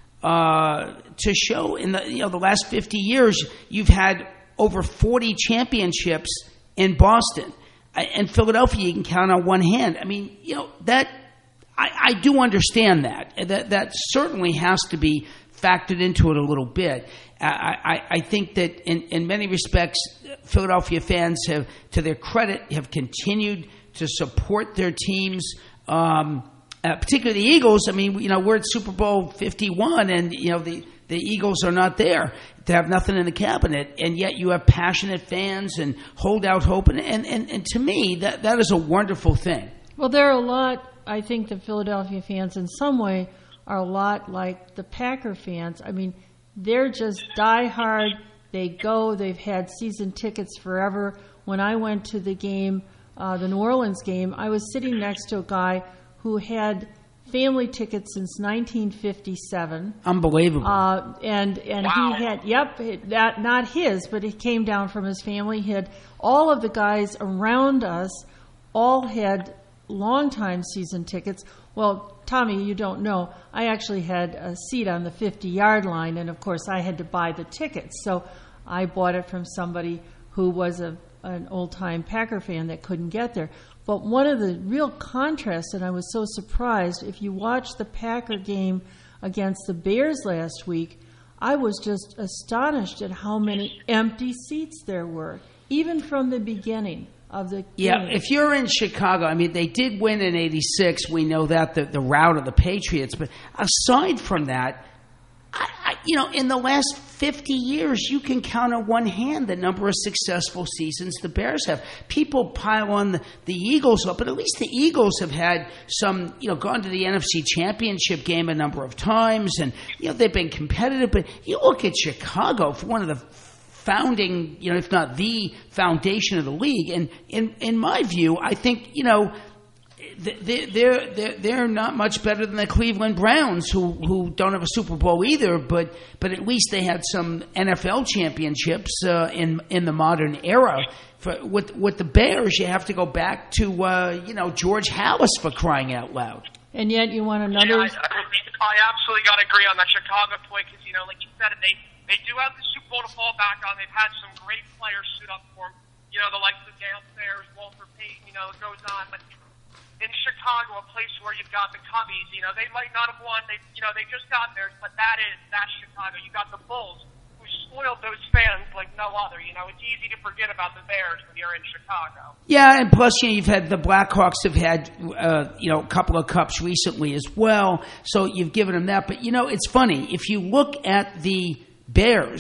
uh, to show. In the, you know, the last fifty years, you've had over forty championships in Boston. And Philadelphia, you can count on one hand. I mean, you know, that I, I do understand that. That that certainly has to be factored into it a little bit. I, I, I think that in, in many respects, Philadelphia fans have, to their credit, have continued to support their teams, um, uh, particularly the Eagles. I mean, you know, we're at Super Bowl fifty-one, and you know the, the Eagles are not there. They have nothing in the cabinet, and yet you have passionate fans and hold out hope. And, and, and, and to me, that, that is a wonderful thing. Well, there are a lot, I think the Philadelphia fans in some way are a lot like the Packer fans. I mean, they're just diehard. They go. They've had season tickets forever. When I went to the game, uh, the New Orleans game, I was sitting next to a guy who had family tickets since nineteen fifty-seven. Unbelievable. Uh, and and Wow. he had, yep, that not his, but it came down from his family. He had all of the guys around us all had longtime season tickets. Well, Tommy, you don't know, I actually had a seat on the fifty-yard line, and of course I had to buy the tickets. So I bought it from somebody who was a an old-time Packer fan that couldn't get there. But one of the real contrasts, and I was so surprised, if you watch the Packer game against the Bears last week, I was just astonished at how many empty seats there were, even from the beginning of the Yeah, game. if you're in Chicago, I mean, they did win in eighty-six. We know that, the, the rout of the Patriots. But aside from that, I, I, you know, in the last fifty years, you can count on one hand the number of successful seasons the Bears have. People pile on the, the Eagles up, but at least the Eagles have had some, you know, gone to the N F C Championship game a number of times, and, you know, they've been competitive. But you look at Chicago, for one of the founding, you know, if not the foundation of the league, and in, in my view, I think, you know, They're, they're, they're not much better than the Cleveland Browns, who, who don't have a Super Bowl either, but, but at least they had some N F L championships uh, in in the modern era. For, with, with the Bears, you have to go back to, uh, you know, George Halas, for crying out loud. And yet you want another... Yeah, I, I, I absolutely got to agree on that Chicago point, because, you know, like you said, they, they do have the Super Bowl to fall back on. They've had some great players suit up for them. You know, the likes of Gale Sayers, Walter Payton, you know, it goes on. But in Chicago, a place where you've got the Cubbies, you know, they might not have won. They, you know, they just got theirs, but that is that's Chicago. You got the Bulls, who spoiled those fans like no other. You know, it's easy to forget about the Bears when you're in Chicago. Yeah, and plus, you know, you've had the Blackhawks have had, uh, you know, a couple of cups recently as well. So you've given them that. But, you know, it's funny. If you look at the Bears,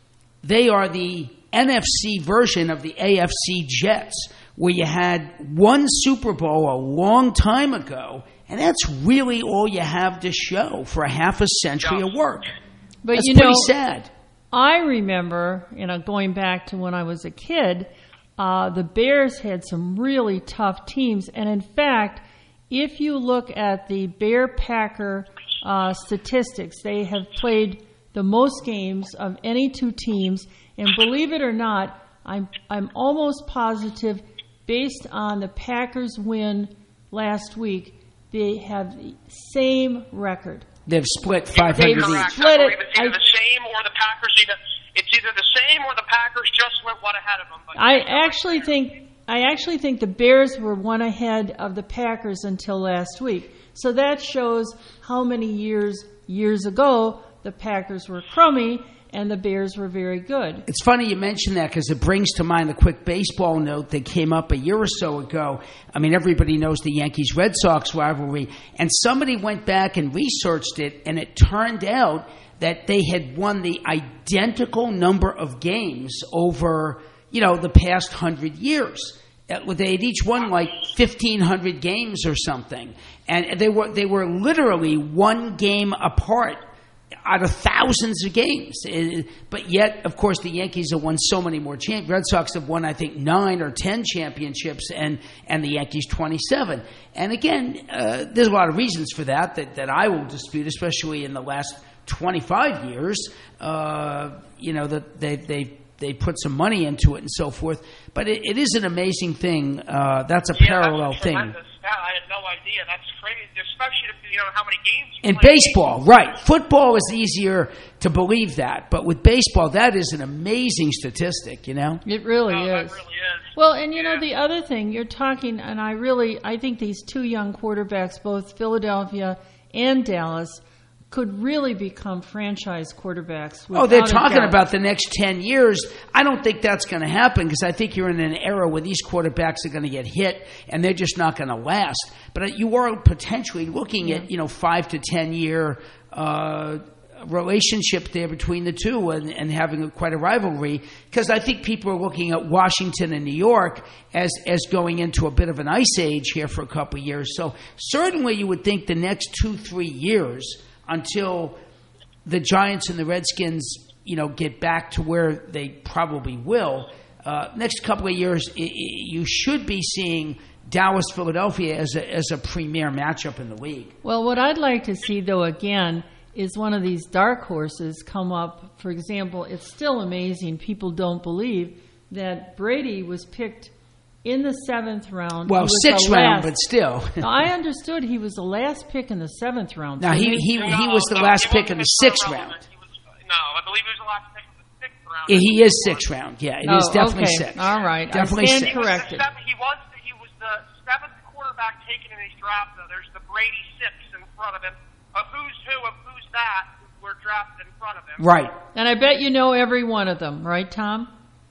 they are the N F C version of the A F C Jets, where you had one Super Bowl a long time ago, and that's really all you have to show for a half a century of work. But that's you pretty know, sad. I remember, you know, going back to when I was a kid, uh, the Bears had some really tough teams. And in fact, if you look at the Bear-Packer uh, statistics, they have played the most games of any two teams. And believe it or not, I'm I'm almost positive, based on the Packers' win last week, they have the same record. They've split five hundred They've each. split it. It's either the same or the Packers. Either it's either the same or the Packers just went one ahead of them. But I actually think I actually think the Bears were one ahead of the Packers until last week. So that shows how many years years ago the Packers were crummy and the Bears were very good. It's funny you mention that, because it brings to mind a quick baseball note that came up a year or so ago. I mean, everybody knows the Yankees-Red Sox rivalry, and somebody went back and researched it, and it turned out that they had won the identical number of games over, you know, the past hundred years. They had each won like fifteen hundred games or something, and they were they were literally one game apart out of thousands of games. It, but yet, of course, the Yankees have won so many more championships. Red Sox have won, I think, nine or ten championships, and, and the Yankees twenty-seven. And again, uh, there's a lot of reasons for that, that that I will dispute, especially in the last twenty-five years. Uh, you know, that they they they put some money into it and so forth. But it, it is an amazing thing. Uh, that's a yeah, parallel that's thing. Tremendous. I had no idea. That's crazy, especially if you know how many games you In play. baseball, right. Football is easier to believe that. But with baseball, that is an amazing statistic, you know? It really Oh, is. that really is. Well, and you know, the other thing, you're talking, and I really, I think these two young quarterbacks, both Philadelphia and Dallas, could really become franchise quarterbacks. Oh, they're without a talking doubt. about the next ten years. I don't think that's going to happen because I think you're in an era where these quarterbacks are going to get hit and they're just not going to last. But you are potentially looking Yeah. at, you know, five to ten year uh, relationship there between the two and, and having a, quite a rivalry, because I think people are looking at Washington and New York as, as going into a bit of an ice age here for a couple of years. So certainly you would think the next two, three years until the Giants and the Redskins, you know, get back to where they probably will, uh, next couple of years, I- I- you should be seeing Dallas, Philadelphia as a, as a premier matchup in the league. Well, what I'd like to see, though, again, is one of these dark horses come up. For example, it's still amazing. People don't believe that Brady was picked in the seventh round. Well, He was sixth the round, last. but still. Now, I understood he was the last pick in the seventh round. Now, So he, maybe- he, he was the last pick in the sixth round. No, I believe he was the last pick of the sixth round. Yeah, he is sixth round. Yeah, it is Oh, definitely okay. sixth. All right. Definitely I stand sixth. corrected. The seventh, he was he was the seventh quarterback taken in his draft. Though there's the Brady six in front of him. A who's who of who's that who were drafted in front of him. Right. And I bet you know every one of them, right, Tom?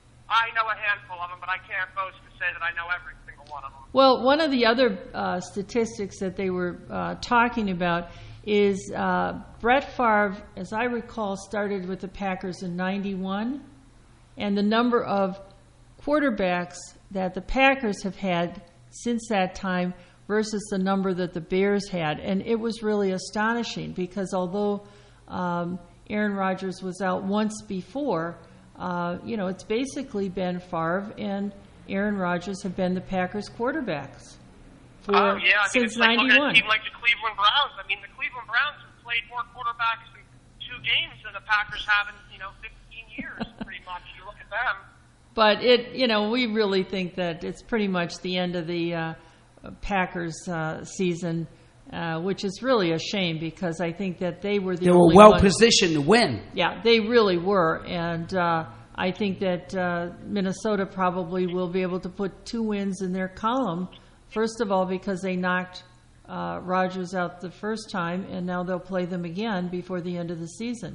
I know a handful of them, but I can't boast to say that I know every single one of them. Well, one of the other uh, statistics that they were uh, talking about is uh, Brett Favre, as I recall, started with the Packers in ninety-one, and the number of quarterbacks that the Packers have had since that time versus the number that the Bears had. And it was really astonishing because although um, Aaron Rodgers was out once before, uh, you know, it's basically been Favre and Aaron Rodgers have been the Packers quarterbacks for oh yeah, I mean, since it's like looking at a ninety-one. team like the Cleveland Browns. I mean, the Cleveland Browns have played more quarterbacks in two games than the Packers have in you know fifteen years, pretty much. You look at them. But it, you know, we really think that it's pretty much the end of the uh, Packers uh, season, uh, which is really a shame because I think that they were the They were only well ones- positioned to win. Yeah, they really were, and uh, I think that uh, Minnesota probably will be able to put two wins in their column. First of all, because they knocked uh, Rodgers out the first time, and now they'll play them again before the end of the season.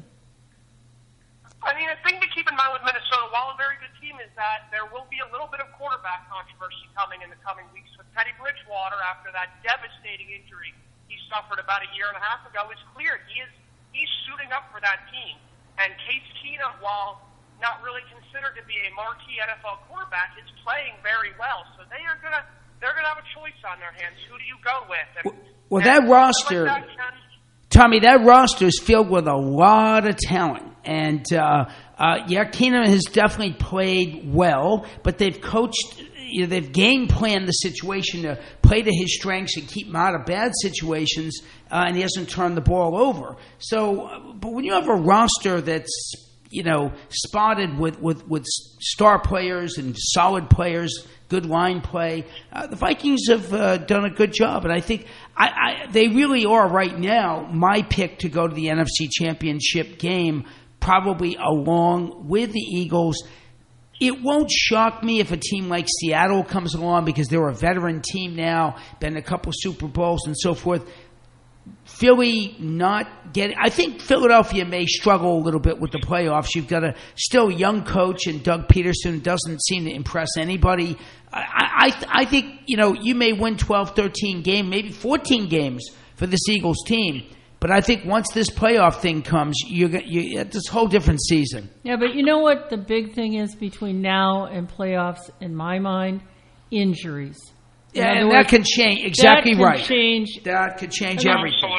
I mean, the thing to keep in mind with Minnesota, while a very good team, is that there will be a little bit of quarterback controversy coming in the coming weeks with Teddy Bridgewater after that devastating injury he suffered about a year and a half ago. It's clear he is he's suiting up for that team. And Case Keenum, while not really considered to be a marquee N F L quarterback, is playing very well. So they are gonna they're gonna have a choice on their hands. Who do you go with? And, Well, and that like roster, that, Ken, Tommy, that roster is filled with a lot of talent. And, uh, uh, yeah, Keenum has definitely played well, but they've coached, you know, they've game planned the situation to play to his strengths and keep him out of bad situations, uh, and he hasn't turned the ball over. So, uh, but when you have a roster that's, you know, spotted with, with, with star players and solid players, good line play, uh, the Vikings have uh, done a good job. And I think I, I, they really are right now my pick to go to the N F C Championship game, probably along with the Eagles. It won't shock me if a team like Seattle comes along because they're a veteran team now, been a couple Super Bowls and so forth. Philly not getting... I think Philadelphia may struggle a little bit with the playoffs. You've got a still young coach in Doug Peterson who doesn't seem to impress anybody. I, I, I think, you know, you may win twelve, thirteen games, maybe fourteen games for this Eagles team. But I think once this playoff thing comes, you're, you're it's this whole different season. Yeah, but you know what the big thing is between now and playoffs, in my mind? Injuries. In Yeah, other and words, that can change. Exactly that can right. Change. That could change I mean, everything. absolutely,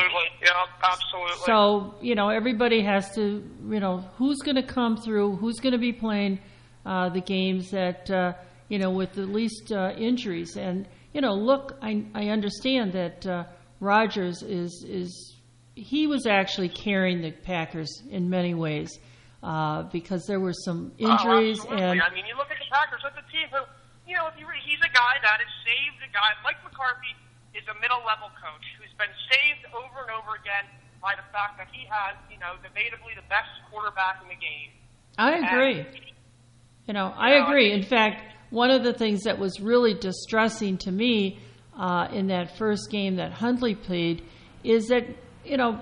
Yeah, absolutely. So, you know, everybody has to, you know, who's going to come through, who's going to be playing uh, the games that, uh, you know, with the least uh, injuries. And, you know, look, I, I understand that uh, Rodgers is, is, he was actually carrying the Packers in many ways uh, because there were some injuries. Oh, absolutely. And I mean, you look at the Packers, that's a team who, you know, if you, he's a guy that has saved a guy. Mike McCarthy is a middle-level coach who's been saved over and over again by the fact that he has, you know, debatably the best quarterback in the game. I agree. And, you know, I you know, agree. In fact, one of the things that was really distressing to me uh, in that first game that Huntley played is that, you know,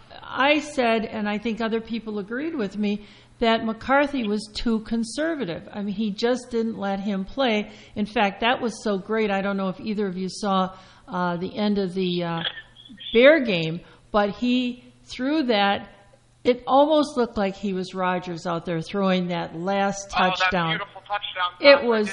I said, and I think other people agreed with me, that McCarthy was too conservative. I mean, he just didn't let him play. In fact, that was so great. I don't know if either of you saw uh, the end of the uh, Bear game, but he threw that. It almost looked like he was Rodgers out there throwing that last touchdown. Oh, that beautiful touchdown. It was,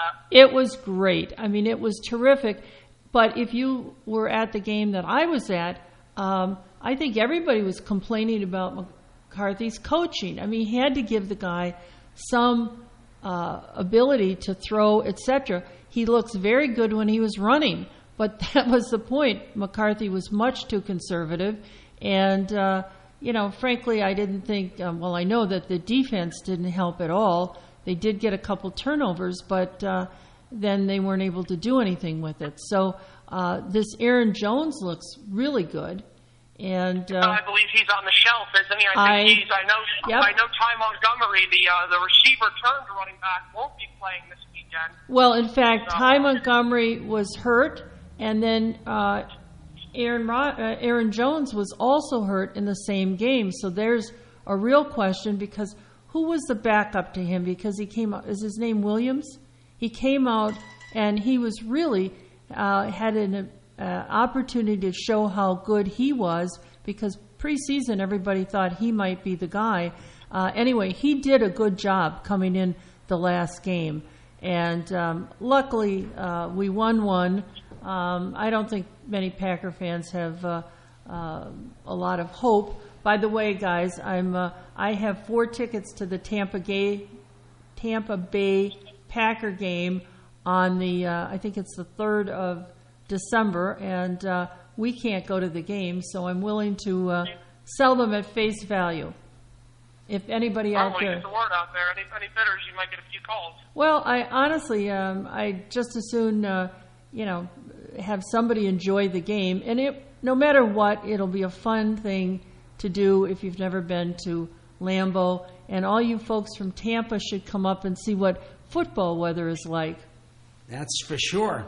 it was great. I mean, it was terrific. But if you were at the game that I was at, um, I think everybody was complaining about McCarthy's coaching. I mean, he had to give the guy some uh, ability to throw, et cetera. He looks very good when he was running, but that was the point. McCarthy was much too conservative, and uh, you know, frankly, I didn't think. Um, well, I know that the defense didn't help at all. They did get a couple turnovers, but uh, then they weren't able to do anything with it. So uh, this Aaron Jones looks really good. And uh, I believe he's on the shelf, isn't he? I think I, he's. I know. Yep. I know. Ty Montgomery, the uh, the receiver turned running back, won't be playing this weekend. Well, in fact, so. Ty Montgomery was hurt, and then uh, Aaron uh, Aaron Jones was also hurt in the same game. So there's a real question, because who was the backup to him? Because he came out. Is his name Williams? He came out and he was really uh, had an uh, opportunity to show how good he was, because preseason everybody thought he might be the guy. Uh, anyway, he did a good job coming in the last game, and um, luckily uh, we won one. Um, I don't think many Packer fans have uh, uh, a lot of hope. By the way, guys, I'm uh, I have four tickets to the Tampa Bay Tampa Bay Packer game on the uh, I think it's the third of December, and uh, we can't go to the game, so I'm willing to uh, sell them at face value. If anybody out Probably there, get the word out there. Any, any bidders, you might get a few calls. well, I honestly, um, I just as soon, uh, you know, have somebody enjoy the game, and it, no matter what, it'll be a fun thing to do if you've never been to Lambeau, and all you folks from Tampa should come up and see what football weather is like. That's for sure.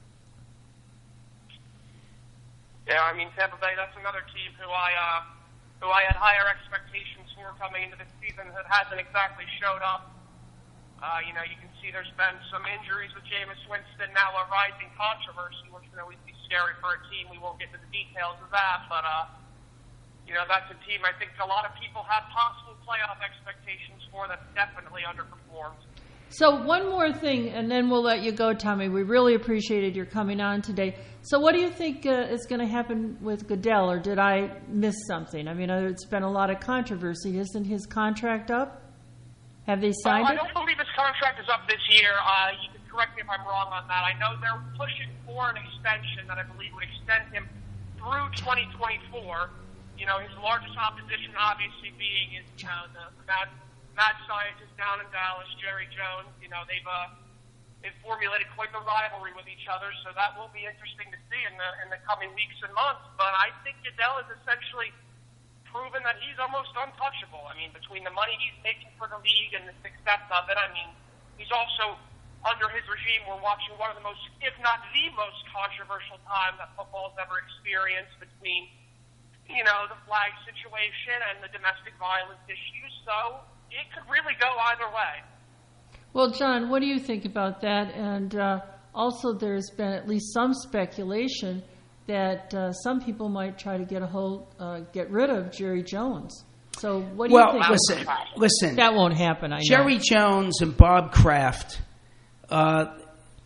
Yeah, I mean, Tampa Bay, that's another team who I uh, who I had higher expectations for coming into this season that hasn't exactly showed up. Uh, you know, you can see there's been some injuries with Jameis Winston, now a rising controversy, which can always be scary for a team. We won't get into the details of that, but, uh, you know, that's a team I think a lot of people have possible playoff expectations for that's definitely underperformed. So one more thing, and then we'll let you go, Tommy. We really appreciated your coming on today. So what do you think uh, is going to happen with Goodell, or did I miss something? I mean, it's been a lot of controversy. Isn't his contract up? Have they signed well, it? I don't believe his contract is up this year. Uh, you can correct me if I'm wrong on that. I know they're pushing for an extension that I believe would extend him through twenty twenty-four. You know, his largest opposition obviously being is, you know, the, the mad, mad scientist down in Dallas, Jerry Jones. You know, they've uh, they've formulated quite the rivalry with each other, so that will be interesting to see in the in the coming weeks and months. But I think Goodell is essentially proven that he's almost untouchable. I mean, between the money he's making for the league and the success of it, I mean, he's also, under his regime, we're watching one of the most, if not the most controversial time that football's ever experienced between, you know, the flag situation and the domestic violence issues. So it could really go either way. Well, John, what do you think about that? And uh, also there's been at least some speculation that uh, some people might try to get a hold, uh, get rid of Jerry Jones. So what do well, you think? Well, listen, listen. That won't happen, I know. Jerry Jones and Bob Kraft, uh,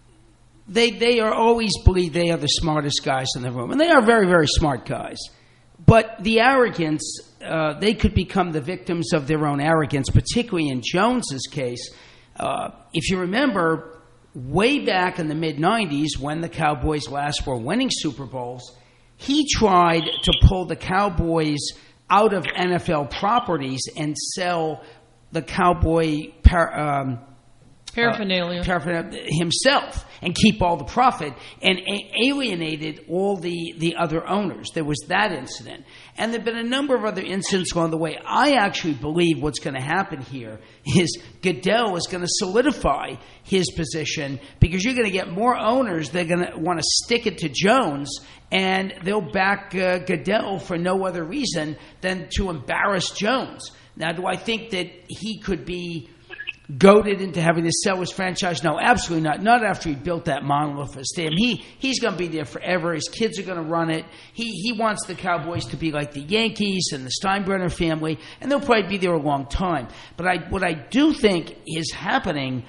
they they are always believe they are the smartest guys in the room. And they are very, very smart guys. but the arrogance, uh, they could become the victims of their own arrogance, particularly in Jones's case. Uh, if you remember, way back in the mid nineties, when the Cowboys last were winning Super Bowls, he tried to pull the Cowboys out of N F L properties and sell the Cowboy par- um, paraphernalia. Uh, paraphernalia himself and keep all the profit, and a- alienated all the, the other owners. There was that incident. And there have been a number of other incidents along the way. I actually believe what's going to happen here is Goodell is going to solidify his position, because you're going to get more owners that are going to want to stick it to Jones, and they'll back uh, Goodell for no other reason than to embarrass Jones. Now, do I think that he could be goaded into having to sell his franchise? No, absolutely not. Not after he built that monolith stadium. He he's going to be there forever. His kids are going to run it. He he wants the Cowboys to be like the Yankees and the Steinbrenner family, and they'll probably be there a long time. But I what I do think is happening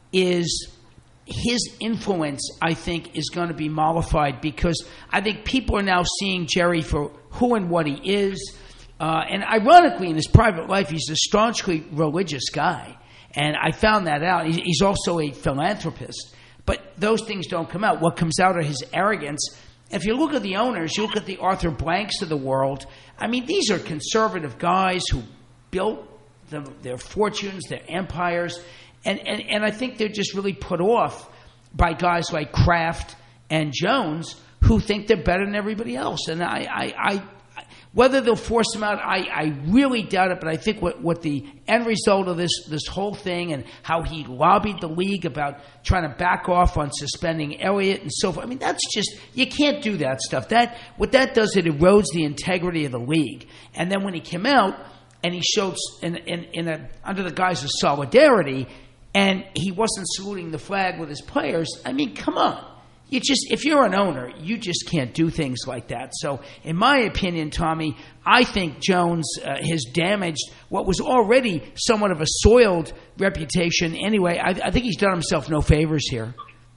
is his influence, I think, is going to be mollified, because I think people are now seeing Jerry for who and what he is. Uh, and ironically, in his private life, he's a staunchly religious guy. And I found that out. He's also a philanthropist. But those things don't come out. What comes out are his arrogance. If you look at the owners, you look at the Arthur Blanks of the world, I mean, these are conservative guys who built the, their fortunes, their empires. And, and, and I think they're just really put off by guys like Kraft and Jones, who think they're better than everybody else. And I, I, I whether they'll force him out, I, I really doubt it. But I think what, what the end result of this this whole thing, and how he lobbied the league about trying to back off on suspending Elliott and so forth, I mean, that's just, you can't do that stuff. That what that does, it erodes the integrity of the league. And then when he came out and he showed in, in, in a, under the guise of solidarity, and he wasn't saluting the flag with his players, I mean, come on. You just, if you're an owner, you just can't do things like that. So, in my opinion, Tommy, I think Jones uh, has damaged what was already somewhat of a soiled reputation. Anyway, I, I think he's done himself no favors here.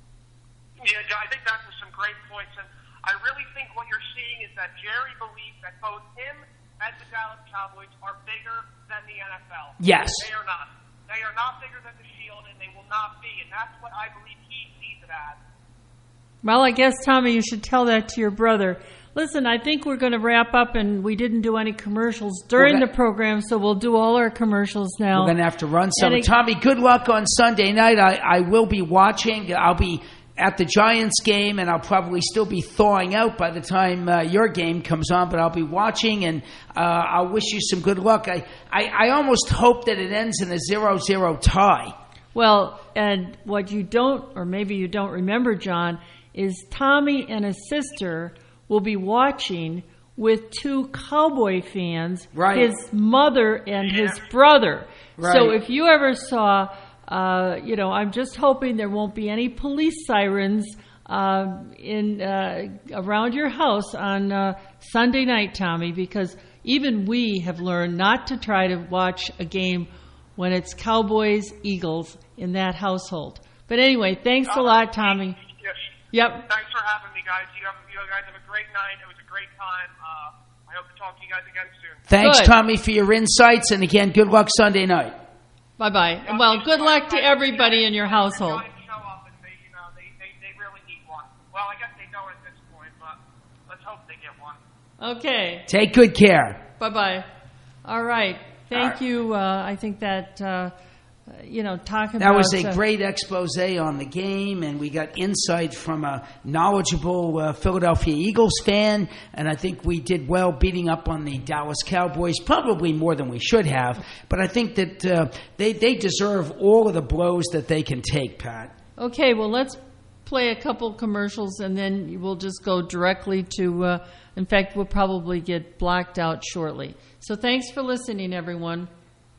Yeah, I think that's some great points, and I really think what you're seeing is that Jerry believes that both him and the Dallas Cowboys are bigger than the N F L. Yes. They are not. They are not bigger than the Shield, and they will not be, and that's what I believe he sees it as. Well, I guess, Tommy, you should tell that to your brother. Listen, I think we're going to wrap up, and we didn't do any commercials during gonna, the program, so we'll do all our commercials now. We're going to have to run some. It, Tommy, good luck on Sunday night. I, I will be watching. I'll be at the Giants game, and I'll probably still be thawing out by the time uh, your game comes on, but I'll be watching, and uh, I'll wish you some good luck. I, I, I almost hope that it ends in a zero zero tie. Well, and what you don't, or maybe you don't remember, John, is Tommy and his sister will be watching with two Cowboy fans, right. his mother and his brother. Right. So if you ever saw, uh, you know, I'm just hoping there won't be any police sirens uh, in uh, around your house on uh, Sunday night, Tommy, because even we have learned not to try to watch a game when it's Cowboys, Eagles in that household. But anyway, thanks a lot, Tommy. Yep. Thanks for having me, guys. You, have, you guys have a great night. It was a great time. Uh, I hope to talk to you guys again soon. Thanks, good. Tommy, for your insights. And again, good luck Sunday night. Bye-bye. Yeah, well, good luck to everybody in your household. Show up and they, you know, they, they, they really need one. Well, I guess they don't at this point, but let's hope they get one. Okay. Take good care. Bye-bye. All right. Thank All right. you. Uh, I think that... Uh, You know, talking that about... was a uh, great expose on the game, and we got insight from a knowledgeable uh, Philadelphia Eagles fan, and I think we did well beating up on the Dallas Cowboys, probably more than we should have, but I think that uh, they, they deserve all of the blows that they can take, Pat. Okay, well, let's play a couple commercials, and then we'll just go directly to... Uh, in fact, we'll probably get blacked out shortly. So thanks for listening, everyone.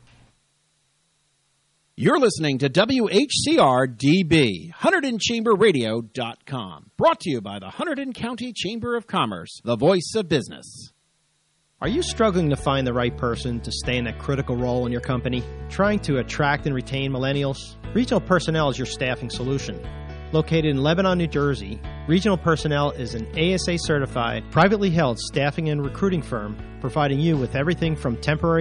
You're listening to W H C R D B, Hunterdon Chamber Radio dot com. Brought to you by the Hunterdon County Chamber of Commerce, the voice of business. Are you struggling to find the right person to stay in a critical role in your company? Trying to attract and retain millennials? Retail Personnel is your staffing solution. Located in Lebanon, New Jersey, Regional Personnel is an A S A certified, privately held staffing and recruiting firm providing you with everything from temporary